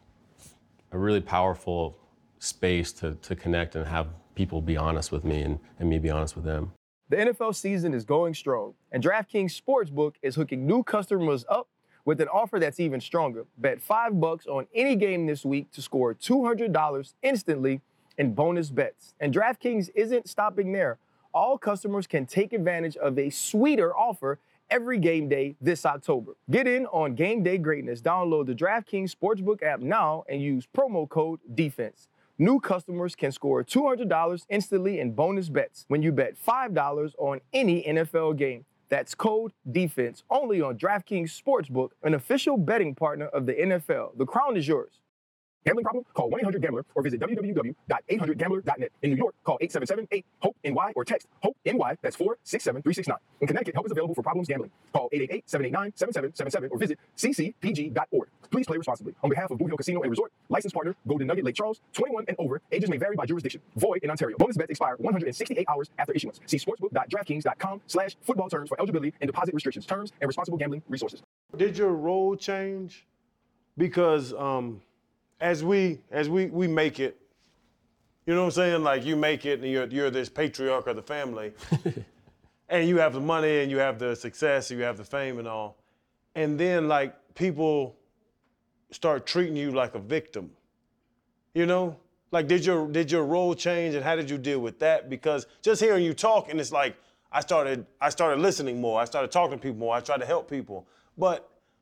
a really powerful space to, to connect and have people be honest with me and, and me be honest with them. The N F L season is going strong, and DraftKings Sportsbook is hooking new customers up with an offer that's even stronger. Bet five bucks on any game this week to score two hundred dollars instantly in bonus bets. And DraftKings isn't stopping there. All customers can take advantage of a sweeter offer every game day this October. Get in on game day greatness. Download the DraftKings Sportsbook app now and use promo code DEFENSE. New customers can score two hundred dollars instantly in bonus bets when you bet five dollars on any N F L game. That's code DEFENSE only on DraftKings Sportsbook, an official betting partner of the N F L. The crown is yours. Gambling problem? Call one eight hundred gambler or visit w w w dot eight hundred gambler dot net. In New York, call eight seven seven eight hope N Y or text HOPE-N Y. That's four six seven three six nine. In Connecticut, help is available for problems gambling. Call eight eight eight seven eight nine seven seven seven seven or visit c c p g dot org. Please play responsibly. On behalf of Blue Hill Casino and Resort, licensed partner, Golden Nugget Lake Charles, twenty-one and over. Ages may vary by jurisdiction. Void in Ontario. Bonus bets expire one hundred sixty-eight hours after issuance. See sportsbook dot draftkings dot com slash football terms for eligibility and deposit restrictions, terms, and responsible gambling resources. Did your role change? Because um, as we as we we make it, you know what I'm saying? Like you make it and you're you're this patriarch of the family. And you have the money and you have the success and you have the fame and all. And then like people start treating you like a victim. You know? Like did your did your role change and how did you deal with that? Because just hearing you talk and it's like I started I started listening more. I started talking to people more. I tried to help people. But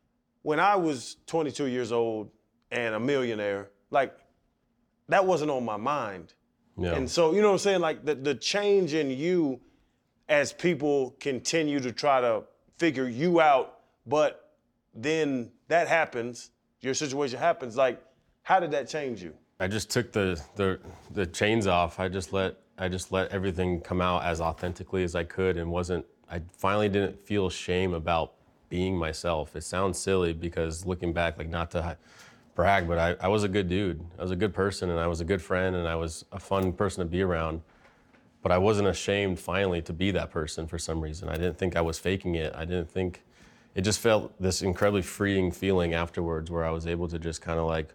when I was twenty-two years old and a millionaire, like, that wasn't on my mind. Yeah. And so, you know what I'm saying? Like, the, the change in you as people continue to try to figure you out, but then that happens, your situation happens, like, how did that change you? I just took the, the the chains off. I just let I just let everything come out as authentically as I could, and wasn't. I finally didn't feel shame about being myself. It sounds silly because looking back, like, not to brag, but I, I was a good dude. I was a good person, and I was a good friend, and I was a fun person to be around. But I wasn't ashamed finally to be that person for some reason. I didn't think I was faking it. I didn't think. It just felt this incredibly freeing feeling afterwards, where I was able to just kind of like,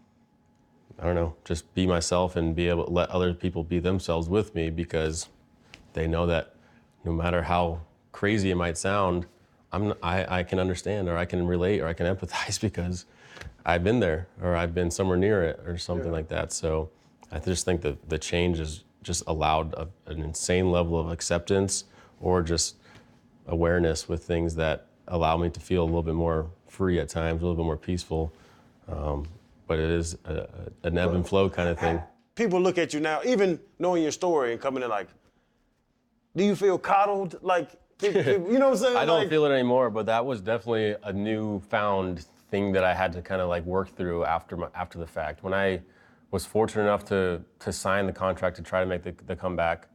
I don't know, just be myself and be able to let other people be themselves with me, because they know that no matter how crazy it might sound, I'm, I, I can understand, or I can relate, or I can empathize because I've been there, or I've been somewhere near it, or something yeah. like that. So I just think that the change has just allowed a, an insane level of acceptance, or just awareness with things that allow me to feel a little bit more free at times, a little bit more peaceful. Um, but it is a, a, an ebb and flow kind of thing. People look at you now, even knowing your story and coming in like, do you feel coddled? Like, people, people, you know what I'm saying? I don't like, feel it anymore, but that was definitely a newfound thing that I had to kind of like work through after my, after the fact. When I was fortunate enough to to sign the contract to try to make the, the comeback,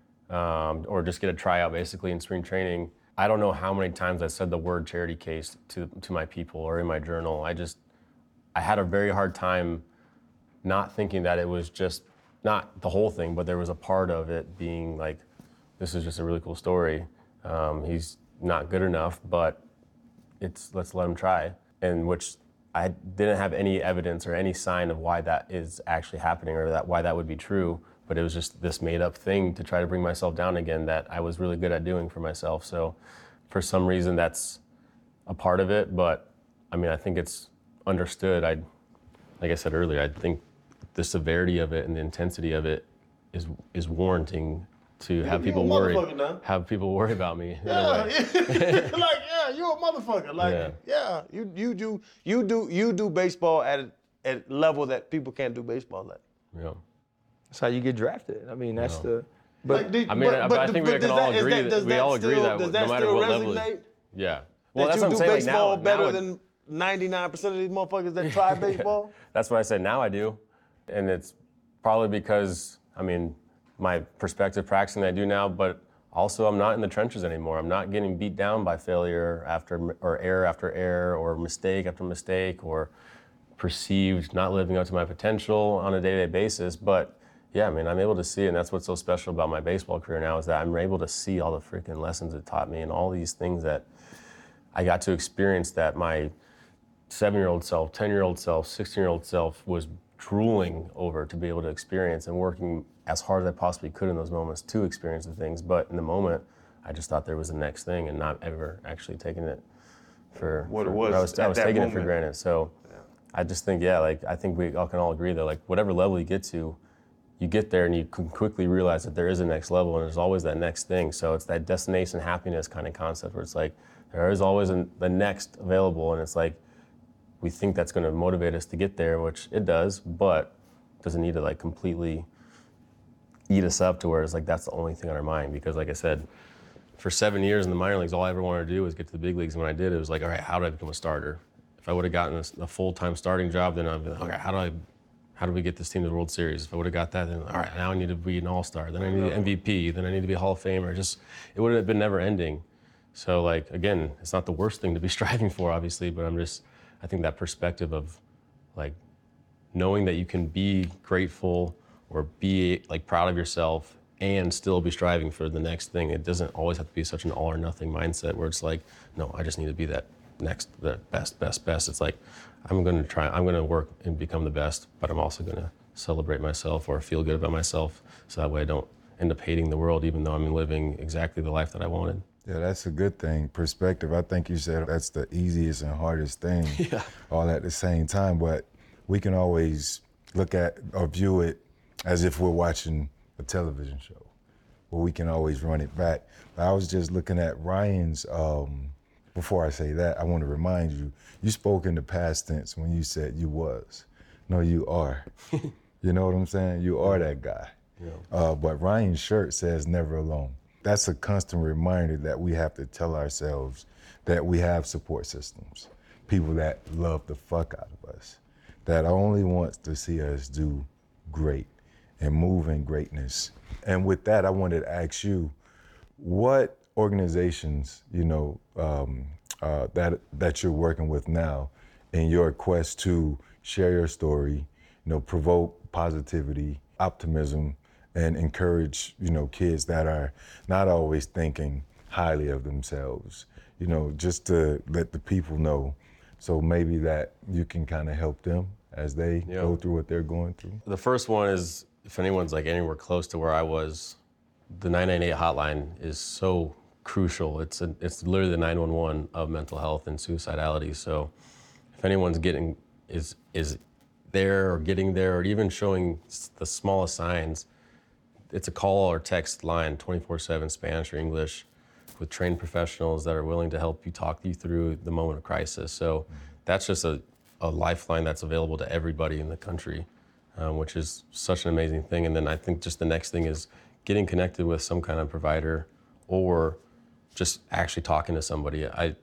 um, or just get a tryout basically in spring training, I don't know how many times I said the word charity case to to my people or in my journal. I just, I had a very hard time not thinking that it was just, not the whole thing, but there was a part of it being like, this is just a really cool story. Um, he's not good enough, but it's, let's let him try. And which I didn't have any evidence or any sign of why that is actually happening, or that why that would be true. But it was just this made up thing to try to bring myself down again that I was really good at doing for myself. So for some reason, that's a part of it. But I mean, I think it's understood. I, like I said earlier, I think the severity of it and the intensity of it is is warranting to have you people a worry, motherfucker now. have people worry about me. in a Yeah, way. like, yeah, you're a motherfucker. Like, yeah, Yeah. you you do you do you do baseball at a, at level that people can't do baseball at. Yeah. That's how you get drafted. I mean, that's Yeah. the. But Like, did- I mean, but, I think we but can does all that- is agree that- that, does we that all agree still- that does that no matter still what level. resonate? Yeah. Well, that that's you what I'm do saying. Like, baseball now, better now it- than ninety-nine percent of these motherfuckers that try baseball? That's what I said. Now I do, and it's probably because I mean my perspective practicing that I do now, but also I'm not in the trenches anymore. I'm not getting beat down by failure after or error after error or mistake after mistake or perceived not living up to my potential on a day-to-day basis. But yeah, I mean, I'm able to see it, and that's what's so special about my baseball career now is that I'm able to see all the freaking lessons it taught me and all these things that I got to experience that my seven-year-old self, ten-year-old self, sixteen-year-old self was drooling over to be able to experience, and working as hard as I possibly could in those moments to experience the things. But in the moment, I just thought there was the next thing and not ever actually taking it for What it for- was I was, I at was that taking it for moment. granted. So Yeah. I just think, yeah, like I think we all can all agree that like whatever level you get to, you get there and you can quickly realize that there is a next level and there's always that next thing. So it's that destination happiness kind of concept where it's like there is always an, the next available, and it's like we think that's going to motivate us to get there, which it does, but doesn't need to like completely eat us up to where it's like that's the only thing on our mind. Because like I said, for seven years in the minor leagues, all I ever wanted to do was get to the big leagues. And when I did, it was like, all right, how do I become a starter? If I would have gotten a, a full-time starting job, then I'd be like, okay, how do I, how do we get this team to the World Series? If I would have got that, then all right, now I need to be an all-star. Then I need an M V P. Then I need to be a Hall of Famer. Just, it would have been never ending. So like, again, it's not the worst thing to be striving for, obviously, but I'm just, I think that perspective of like knowing that you can be grateful or be like proud of yourself and still be striving for the next thing. It doesn't always have to be such an all or nothing mindset where it's like, no, I just need to be that next, the best, best, best. It's like, I'm going to try, I'm going to work and become the best, but I'm also going to celebrate myself or feel good about myself. So that way I don't end up hating the world, even though I'm living exactly the life that I wanted. Yeah, that's a good thing. Perspective. I think you said that's the easiest and hardest thing Yeah. all at the same time. But we can always look at or view it as if we're watching a television show, where we can always run it back. But I was just looking at Ryan's um, before I say that, I want to remind you, you spoke in the past tense when you said you was. No, you are. You know what I'm saying? You are that guy. Yeah. Uh, but Ryan's shirt says never alone. That's a constant reminder that we have to tell ourselves that we have support systems, people that love the fuck out of us, that only wants to see us do great and move in greatness. And with that, I wanted to ask you, what organizations, you know, um, uh, that that you're working with now in your quest to share your story, you know, provoke positivity, optimism, and encourage, you know, kids that are not always thinking highly of themselves, you know, just to let the people know, so maybe that you can kind of help them as they yeah. go through what they're going through. The first one is, if anyone's like anywhere close to where I was, the nine nine eight hotline is so crucial. It's a, it's literally the nine one one of mental health and suicidality. So if anyone's getting, is is there or getting there or even showing the smallest signs, it's a call or text line, twenty-four seven, Spanish or English, with trained professionals that are willing to help you talk you through the moment of crisis. So mm-hmm. that's just a, a lifeline that's available to everybody in the country, um, which is such an amazing thing. And then I think just the next thing is getting connected with some kind of provider or just actually talking to somebody. I,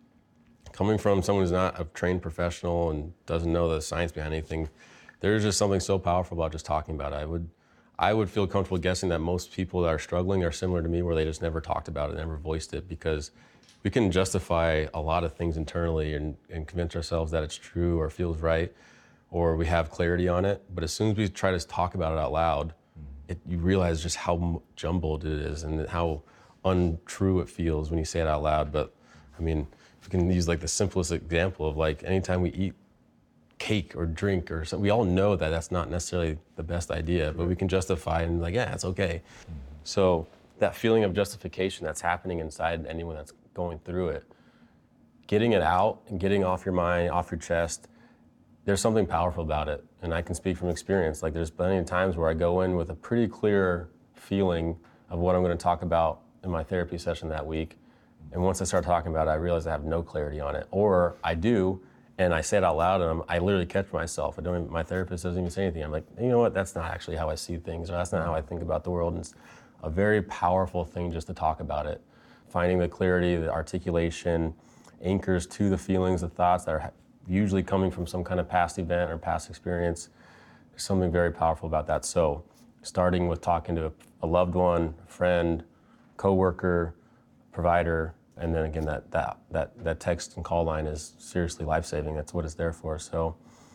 coming from someone who's not a trained professional and doesn't know the science behind anything, there's just something so powerful about just talking about it. I would I would feel comfortable guessing that most people that are struggling are similar to me, where they just never talked about it, never voiced it, because we can justify a lot of things internally and, and convince ourselves that it's true or feels right, or we have clarity on it. But as soon as we try to talk about it out loud, it, you realize just how jumbled it is and how untrue it feels when you say it out loud. But I mean, we can use like the simplest example of like anytime we eat cake or drink or something, we all know that that's not necessarily the best idea, but we can justify and like, yeah, it's okay. Mm-hmm. So that feeling of justification that's happening inside anyone that's going through it, getting it out and getting off your mind, off your chest, there's something powerful about it. And I can speak from experience. Like there's plenty of times where I go in with a pretty clear feeling of what I'm going to talk about in my therapy session that week. And once I start talking about it, I realize I have no clarity on it. Or I do, and I say it out loud, and I'm, I literally catch myself. I don't even, my therapist doesn't even say anything. I'm like, you know what, that's not actually how I see things, or that's not how I think about the world. And it's a very powerful thing just to talk about it. Finding the clarity, the articulation, anchors to the feelings, the thoughts that are usually coming from some kind of past event or past experience. There's something very powerful about that. So starting with talking to a loved one, a friend, coworker, provider, and then again, that that that that text and call line is seriously life-saving. That's what it's there for. So,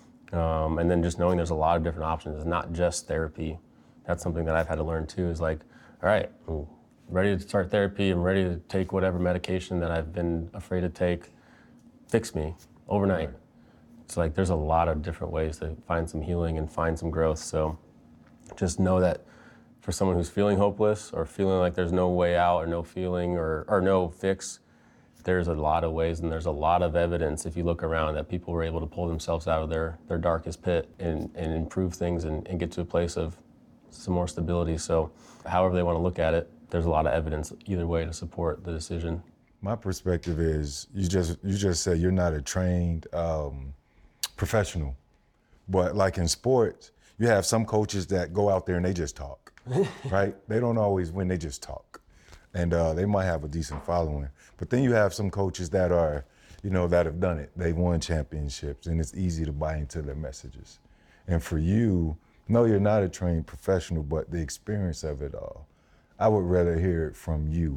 um, and then just knowing there's a lot of different options. It's not just therapy. That's something that I've had to learn too. Is like, all right, I'm ready to start therapy. I'm ready to take whatever medication that I've been afraid to take. Fix me overnight. Right. It's like there's a lot of different ways to find some healing and find some growth. So, just know that. For someone who's feeling hopeless or feeling like there's no way out or no feeling or, or no fix, there's a lot of ways and there's a lot of evidence if you look around that people were able to pull themselves out of their, their darkest pit and, and improve things and, and get to a place of some more stability. So however they want to look at it, there's a lot of evidence either way to support the decision. My perspective is you just you just said you're not a trained um, professional, but like in sports, you have some coaches that go out there and they just talk. Right? They don't always win, they just talk. And uh, they might have a decent following. But then you have some coaches that are, you know, that have done it. They've won championships and it's easy to buy into their messages. And for you, no, you're not a trained professional, but the experience of it all, I would rather hear it from you.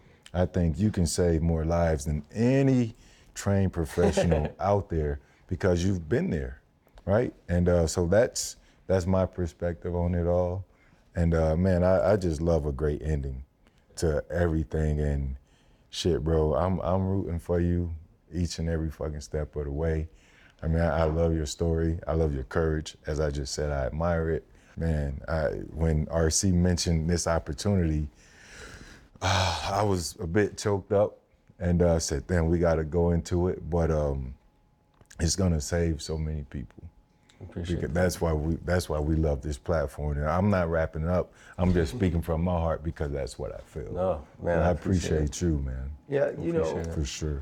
I think you can save more lives than any trained professional out there because you've been there, right? And uh, so that's that's my perspective on it all. And uh, man, I, I just love a great ending to everything. And shit, bro, I'm I'm rooting for you each and every fucking step of the way. I mean, I, I love your story. I love your courage. As I just said, I admire it. Man, I, when R C mentioned this opportunity, uh, I was a bit choked up and uh, said, damn, we gotta go into it. But um, it's gonna save so many people. Appreciate because that's why we that's why we love this platform. And I'm not wrapping up. I'm just speaking from my heart because that's what I feel. No, man, and I I appreciate, appreciate you, man. Yeah, you know, for sure.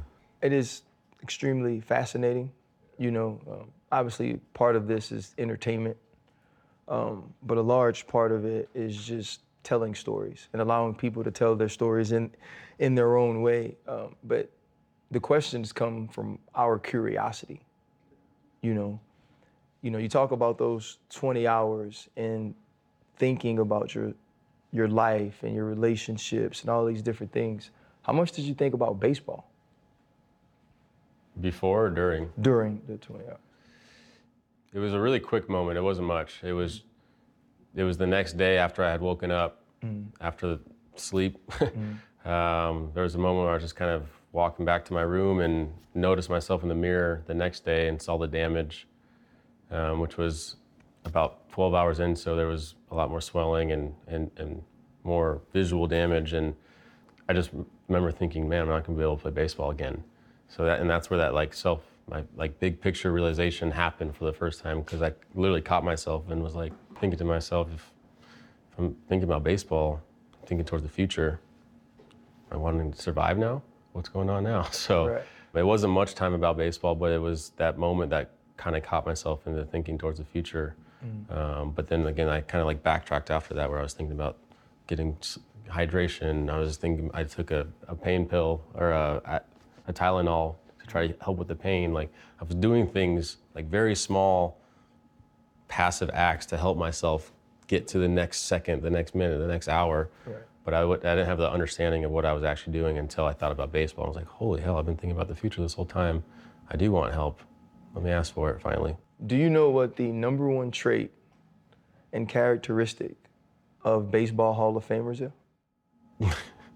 it is extremely fascinating. You know, um, obviously part of this is entertainment, um, but a large part of it is just telling stories and allowing people to tell their stories in, in their own way. Um, but the questions come from our curiosity. You know, you know, you talk about those twenty hours and thinking about your your life and your relationships and all these different things. How much did you think about baseball? Before or during? During the twenty hours. It was a really quick moment. It wasn't much. It was it was the next day after I had woken up, mm. after sleep. mm. um, there was a moment where I was just kind of walking back to my room and noticed myself in the mirror the next day and saw the damage, um, which was about twelve hours in, so there was a lot more swelling and, and, and more visual damage. And I just remember thinking, man, I'm not gonna be able to play baseball again. So that, and that's where that like self, my like big picture realization happened for the first time, because I literally caught myself and was like thinking to myself, if, if I'm thinking about baseball, thinking towards the future, am I wanting to survive now? What's going on now? So right. It wasn't much time about baseball, but it was that moment that kind of caught myself into thinking towards the future. Mm. Um, but then again, I kind of like backtracked after that, where I was thinking about getting hydration. I was thinking, I took a, a pain pill or a, a Tylenol to try to help with the pain. Like I was doing things like very small, passive acts to help myself get to the next second, the next minute, the next hour. Right. But I, w- I didn't have the understanding of what I was actually doing until I thought about baseball. I was like, holy hell, I've been thinking about the future this whole time. I do want help. Let me ask for it finally. Do you know what the number one trait and characteristic of baseball Hall of Famers is?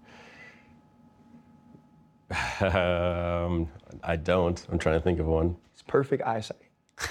um, I don't. I'm trying to think of one. It's perfect eyesight.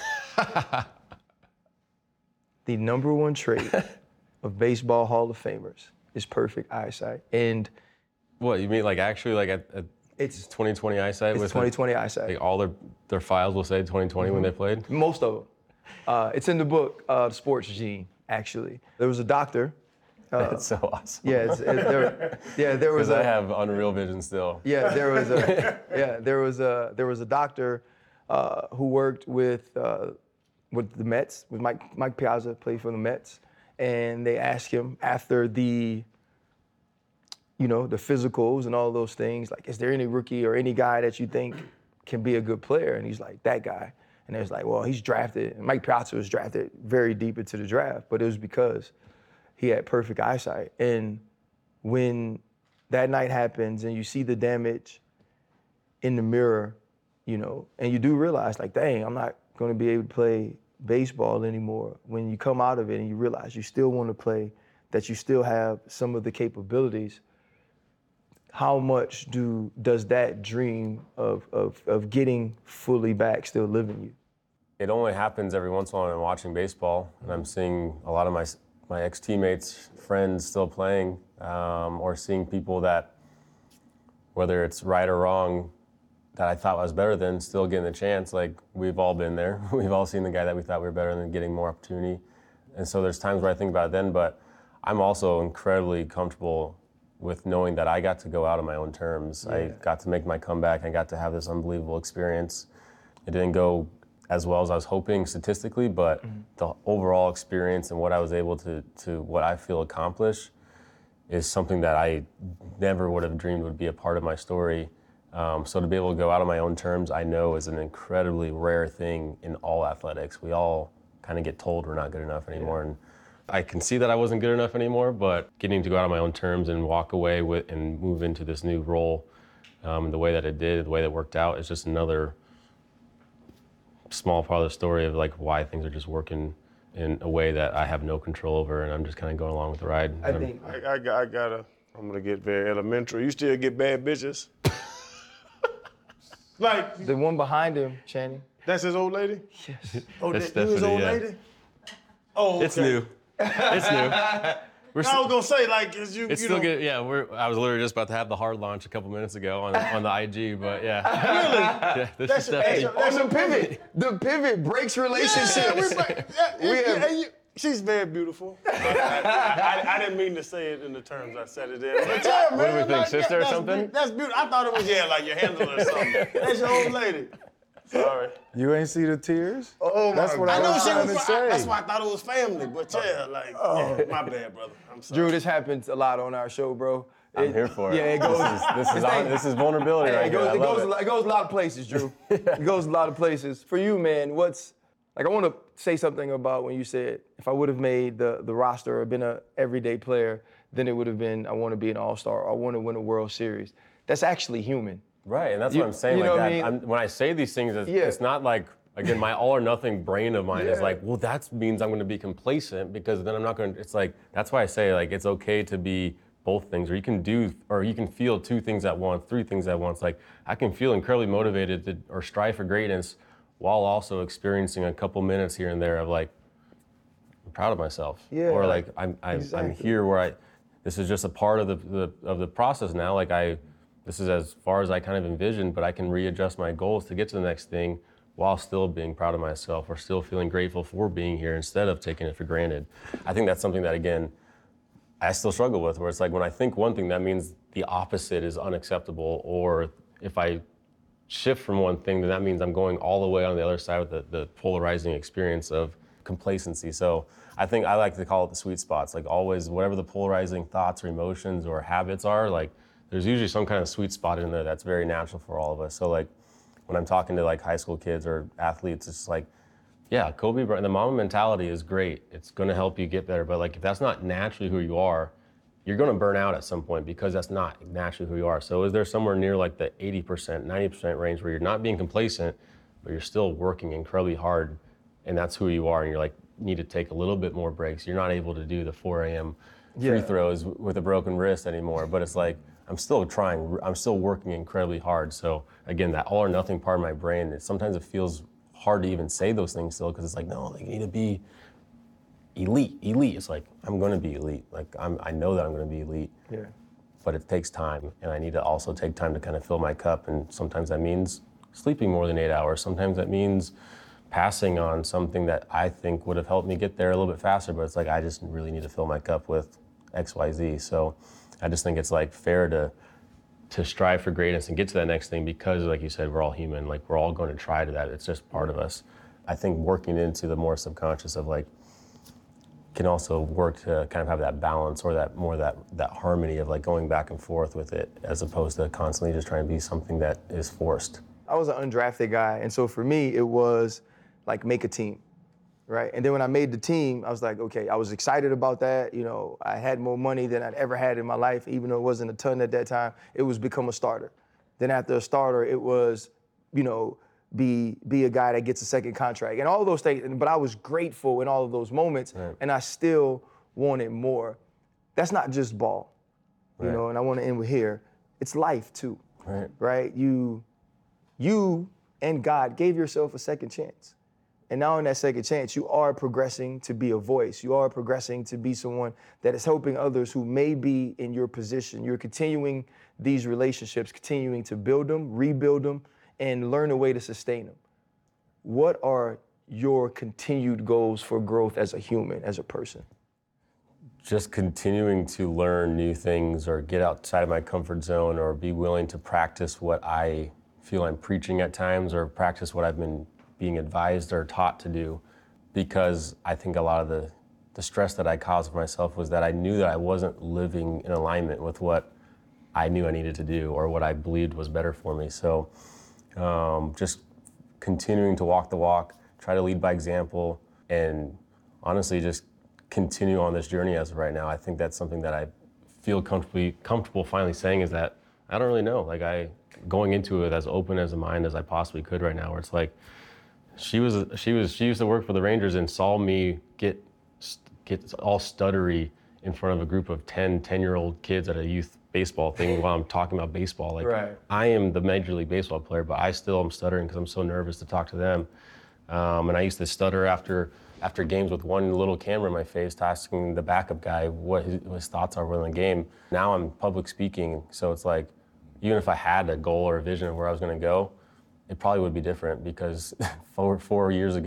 The number one trait of baseball Hall of Famers is perfect eyesight. And what, you mean like actually like at, at it's twenty twenty eyesight? It's with twenty twenty eyesight. Like all their, their files will say twenty twenty mm-hmm. when they played? Most of them. Uh, it's in the book, uh, Sports Gene, actually. There was a doctor. Uh, That's so awesome. Yeah, it's, it, there, yeah, there was. Because I have unreal vision still. Yeah, there was a. yeah, there was a. There was a doctor uh, who worked with uh, with the Mets. With Mike Mike Piazza, played for the Mets, and they asked him after the. You know, the physicals and all those things. Like, is there any rookie or any guy that you think can be a good player? And he's like, that guy. And it was like, well, he's drafted. And Mike Piazza was drafted very deep into the draft, but it was because he had perfect eyesight. And when that night happens and you see the damage in the mirror, you know, and you do realize, like, dang, I'm not going to be able to play baseball anymore. When you come out of it and you realize you still want to play, that you still have some of the capabilities, how much do does that dream of, of, of getting fully back still live in you? It only happens every once in a while when I'm watching baseball and I'm seeing a lot of my my ex-teammates, friends still playing, um, or seeing people that, whether it's right or wrong, that I thought I was better than, still getting the chance. Like, we've all been there. We've all seen the guy that we thought we were better than getting more opportunity. And so there's times where I think about it then, but I'm also incredibly comfortable with knowing that I got to go out on my own terms. Yeah. I got to make my comeback. I got to have this unbelievable experience. It didn't go as well as I was hoping statistically, but mm-hmm. the overall experience and what I was able to, to what I feel accomplish is something that I never would have dreamed would be a part of my story. Um, so to be able to go out on my own terms, I know is an incredibly rare thing in all athletics. We all kind of get told we're not good enough anymore. Yeah. And I can see that I wasn't good enough anymore, but getting to go out on my own terms and walk away with and move into this new role, um, the way that it did, the way that it worked out, is just another small part of the story of like why things are just working in a way that I have no control over, and I'm just kind of going along with the ride. I think I, I, I gotta. I'm gonna get very elementary. You still get bad bitches? Like the one behind him, Channing. That's his old lady? Yes. Oh, that's that, his old yeah. lady? Oh, okay. It's new. It's new. We're I was gonna say, like, is you. It's you still know, good. Yeah, we're. I was literally just about to have the hard launch a couple minutes ago on on the I G, but yeah. Really? Yeah, this That's is definitely. Hey, on the pivot, the pivot breaks relationships. Yeah, we, yeah, we have, yeah, you, She's very beautiful. I, I, I, I didn't mean to say it in the terms I said it in. But yeah, man. What do we think, like, sister or that's something? Be- that's beautiful. I thought it was, yeah, like your handler or something. That's your old lady. Sorry. You ain't see the tears? Oh, That's my what I I know was she trying was, to say. that's why I thought it was family. But yeah, like, yeah, my bad, brother. I'm sorry. Drew, this happens a lot on our show, bro. I'm It- here for it. Yeah, it goes. This is, this is, on, this is vulnerability Hey, right it goes, here. I it, love goes, it. a lot- it goes a lot of places, Drew. It goes a lot of places. For you, man, what's like? I want to say something about when you said if I would have made the the roster or been a everyday player, then it would have been I want to be an all-star or I want to win a World Series. That's actually human. Right, and that's You- what I'm saying. you Like know that, what I mean? I'm, when I say these things, it's, Yeah. it's not like again my all or nothing brain of mine is Yeah. like, well, that means I'm going to be complacent because then I'm not going to. It's like that's why I say like it's okay to be both things, or you can do, or you can feel two things at once, three things at once. Like I can feel incredibly motivated to or strive for greatness while also experiencing a couple minutes here and there of like, I'm proud of myself, Yeah, or like I'm I'm, exactly. I'm here where I. This is just a part of the, the of the process now. Like I. This is as far as I kind of envisioned, but I can readjust my goals to get to the next thing while still being proud of myself or still feeling grateful for being here instead of taking it for granted. I think that's something that, again, I still struggle with, where it's like when I think one thing, that means the opposite is unacceptable, or if I shift from one thing, then that means I'm going all the way on the other side with the, the polarizing experience of complacency. So I think I like to call it the sweet spots, like always, whatever the polarizing thoughts or emotions or habits are, like there's usually some kind of sweet spot in there that's very natural for all of us. So like when I'm talking to like high school kids or athletes, it's just like, yeah, Kobe Bryant, the Mamba mentality is great. It's gonna help you get better. But like if that's not naturally who you are, you're gonna burn out at some point because that's not naturally who you are. So is there somewhere near like the eighty percent, ninety percent range where you're not being complacent, but you're still working incredibly hard and that's who you are and you're like, need to take a little bit more breaks. You're not able to do the four a.m. free Yeah. throws with a broken wrist anymore, but it's like, I'm still trying, I'm still working incredibly hard. So again, that all or nothing part of my brain, it, sometimes it feels hard to even say those things still because it's like, no, like, you need to be elite, elite. It's like, I'm gonna be elite. Like, I'm, I know that I'm gonna be elite, Yeah. but it takes time. And I need to also take time to kind of fill my cup. And sometimes that means sleeping more than eight hours. Sometimes that means passing on something that I think would have helped me get there a little bit faster, but it's like, I just really need to fill my cup with X, Y, Z. So I just think it's like fair to to strive for greatness and get to that next thing because, like you said, we're all human. Like we're all going to try to that. It's just part of us. I think working into the more subconscious of like can also work to kind of have that balance or that more that that harmony of like going back and forth with it as opposed to constantly just trying to be something that is forced. I was an undrafted guy, and so for me, it was like make a team, right? And then when I made the team, I was like, okay, I was excited about that. You know, I had more money than I'd ever had in my life, even though it wasn't a ton at that time. It was become a starter. Then after a starter, it was, you know, be be a guy that gets a second contract and all those things. But I was grateful in all of those moments, Right. and I still wanted more. That's not just ball, you Right. know. And I want to end with here. It's life too, Right. right? You, you and God gave yourself a second chance. And now in that second chance, you are progressing to be a voice. You are progressing to be someone that is helping others who may be in your position. You're continuing these relationships, continuing to build them, rebuild them, and learn a way to sustain them. What are your continued goals for growth as a human, as a person? Just continuing to learn new things or get outside of my comfort zone or be willing to practice what I feel I'm preaching at times or practice what I've been being advised or taught to do, because I think a lot of the, the stress that I caused for myself was that I knew that I wasn't living in alignment with what I knew I needed to do or what I believed was better for me. So um, just continuing to walk the walk, try to lead by example, and honestly just continue on this journey as of right now. I think that's something that I feel comfortably comfortable finally saying is that I don't really know. Like I going into it as open as a mind as I possibly could right now, where it's like, She was she was she used to work for the Rangers and saw me get get all stuttery in front of a group of ten, ten-year-old kids at a youth baseball thing while I'm talking about baseball. Like Right. I am the Major League Baseball player, but I still am stuttering because I'm so nervous to talk to them. Um, and I used to stutter after after games with one little camera in my face, asking the backup guy what his, what his thoughts are within the game. Now I'm public speaking, so it's like even if I had a goal or a vision of where I was going to go, it probably would be different because four, four years ago,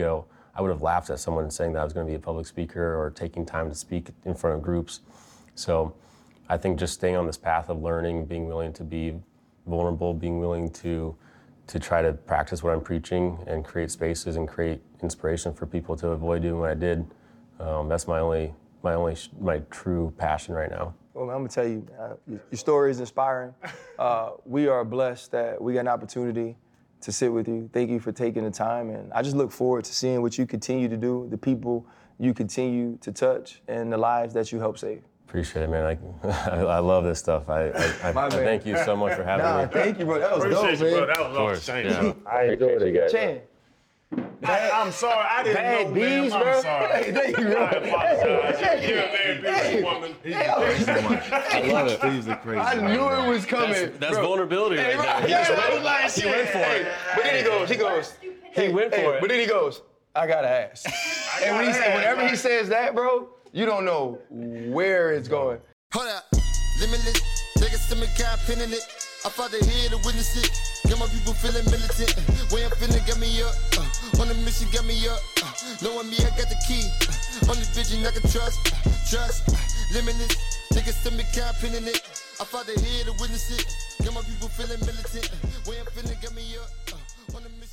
I would have laughed at someone saying that I was going to be a public speaker or taking time to speak in front of groups. So I think just staying on this path of learning, being willing to be vulnerable, being willing to to try to practice what I'm preaching and create spaces and create inspiration for people to avoid doing what I did. Um, that's my only, my only, my true passion right now. Well, I'm gonna tell you, uh, your story is inspiring. Uh, we are blessed that we got an opportunity to sit with you. Thank you for taking the time, and I just look forward to seeing what you continue to do, the people you continue to touch, and the lives that you help save. Appreciate it, man. I, I love this stuff. I, I, I, I thank you so much for having nah, me. thank you, bro. That was Appreciate dope, you, man. bro. That was off the chain. Yeah. I enjoyed it, guys. Chan, I, I'm sorry, I didn't bad know, bees, man. bro. I'm sorry. Hey, thank you, bro. I apologize. You're a very beautiful woman. I love it. He's a crazy I knew it was coming. That's, that's bro. vulnerability Hey, right bro, there. yeah, He I went- was like, he went for hey, it. But then he goes, he goes, He went hey, for it. But then he goes, I gotta ask. And when he said, whenever he says that, bro, you don't know where it's going. Hold up, limitless. Take a stomach, got pin in it. I fought the head to witness it. Got my people feeling militant. Way I'm finna get me up. Uh, on the mission, get me up. Uh, knowing me, I got the key. Uh, only vision I can trust. Uh, trust. Uh, limitless. Take a stomach, got pin in it. I fought the head to witness it. Got my people feeling militant. Way I'm finna get me up. Uh, on the mission.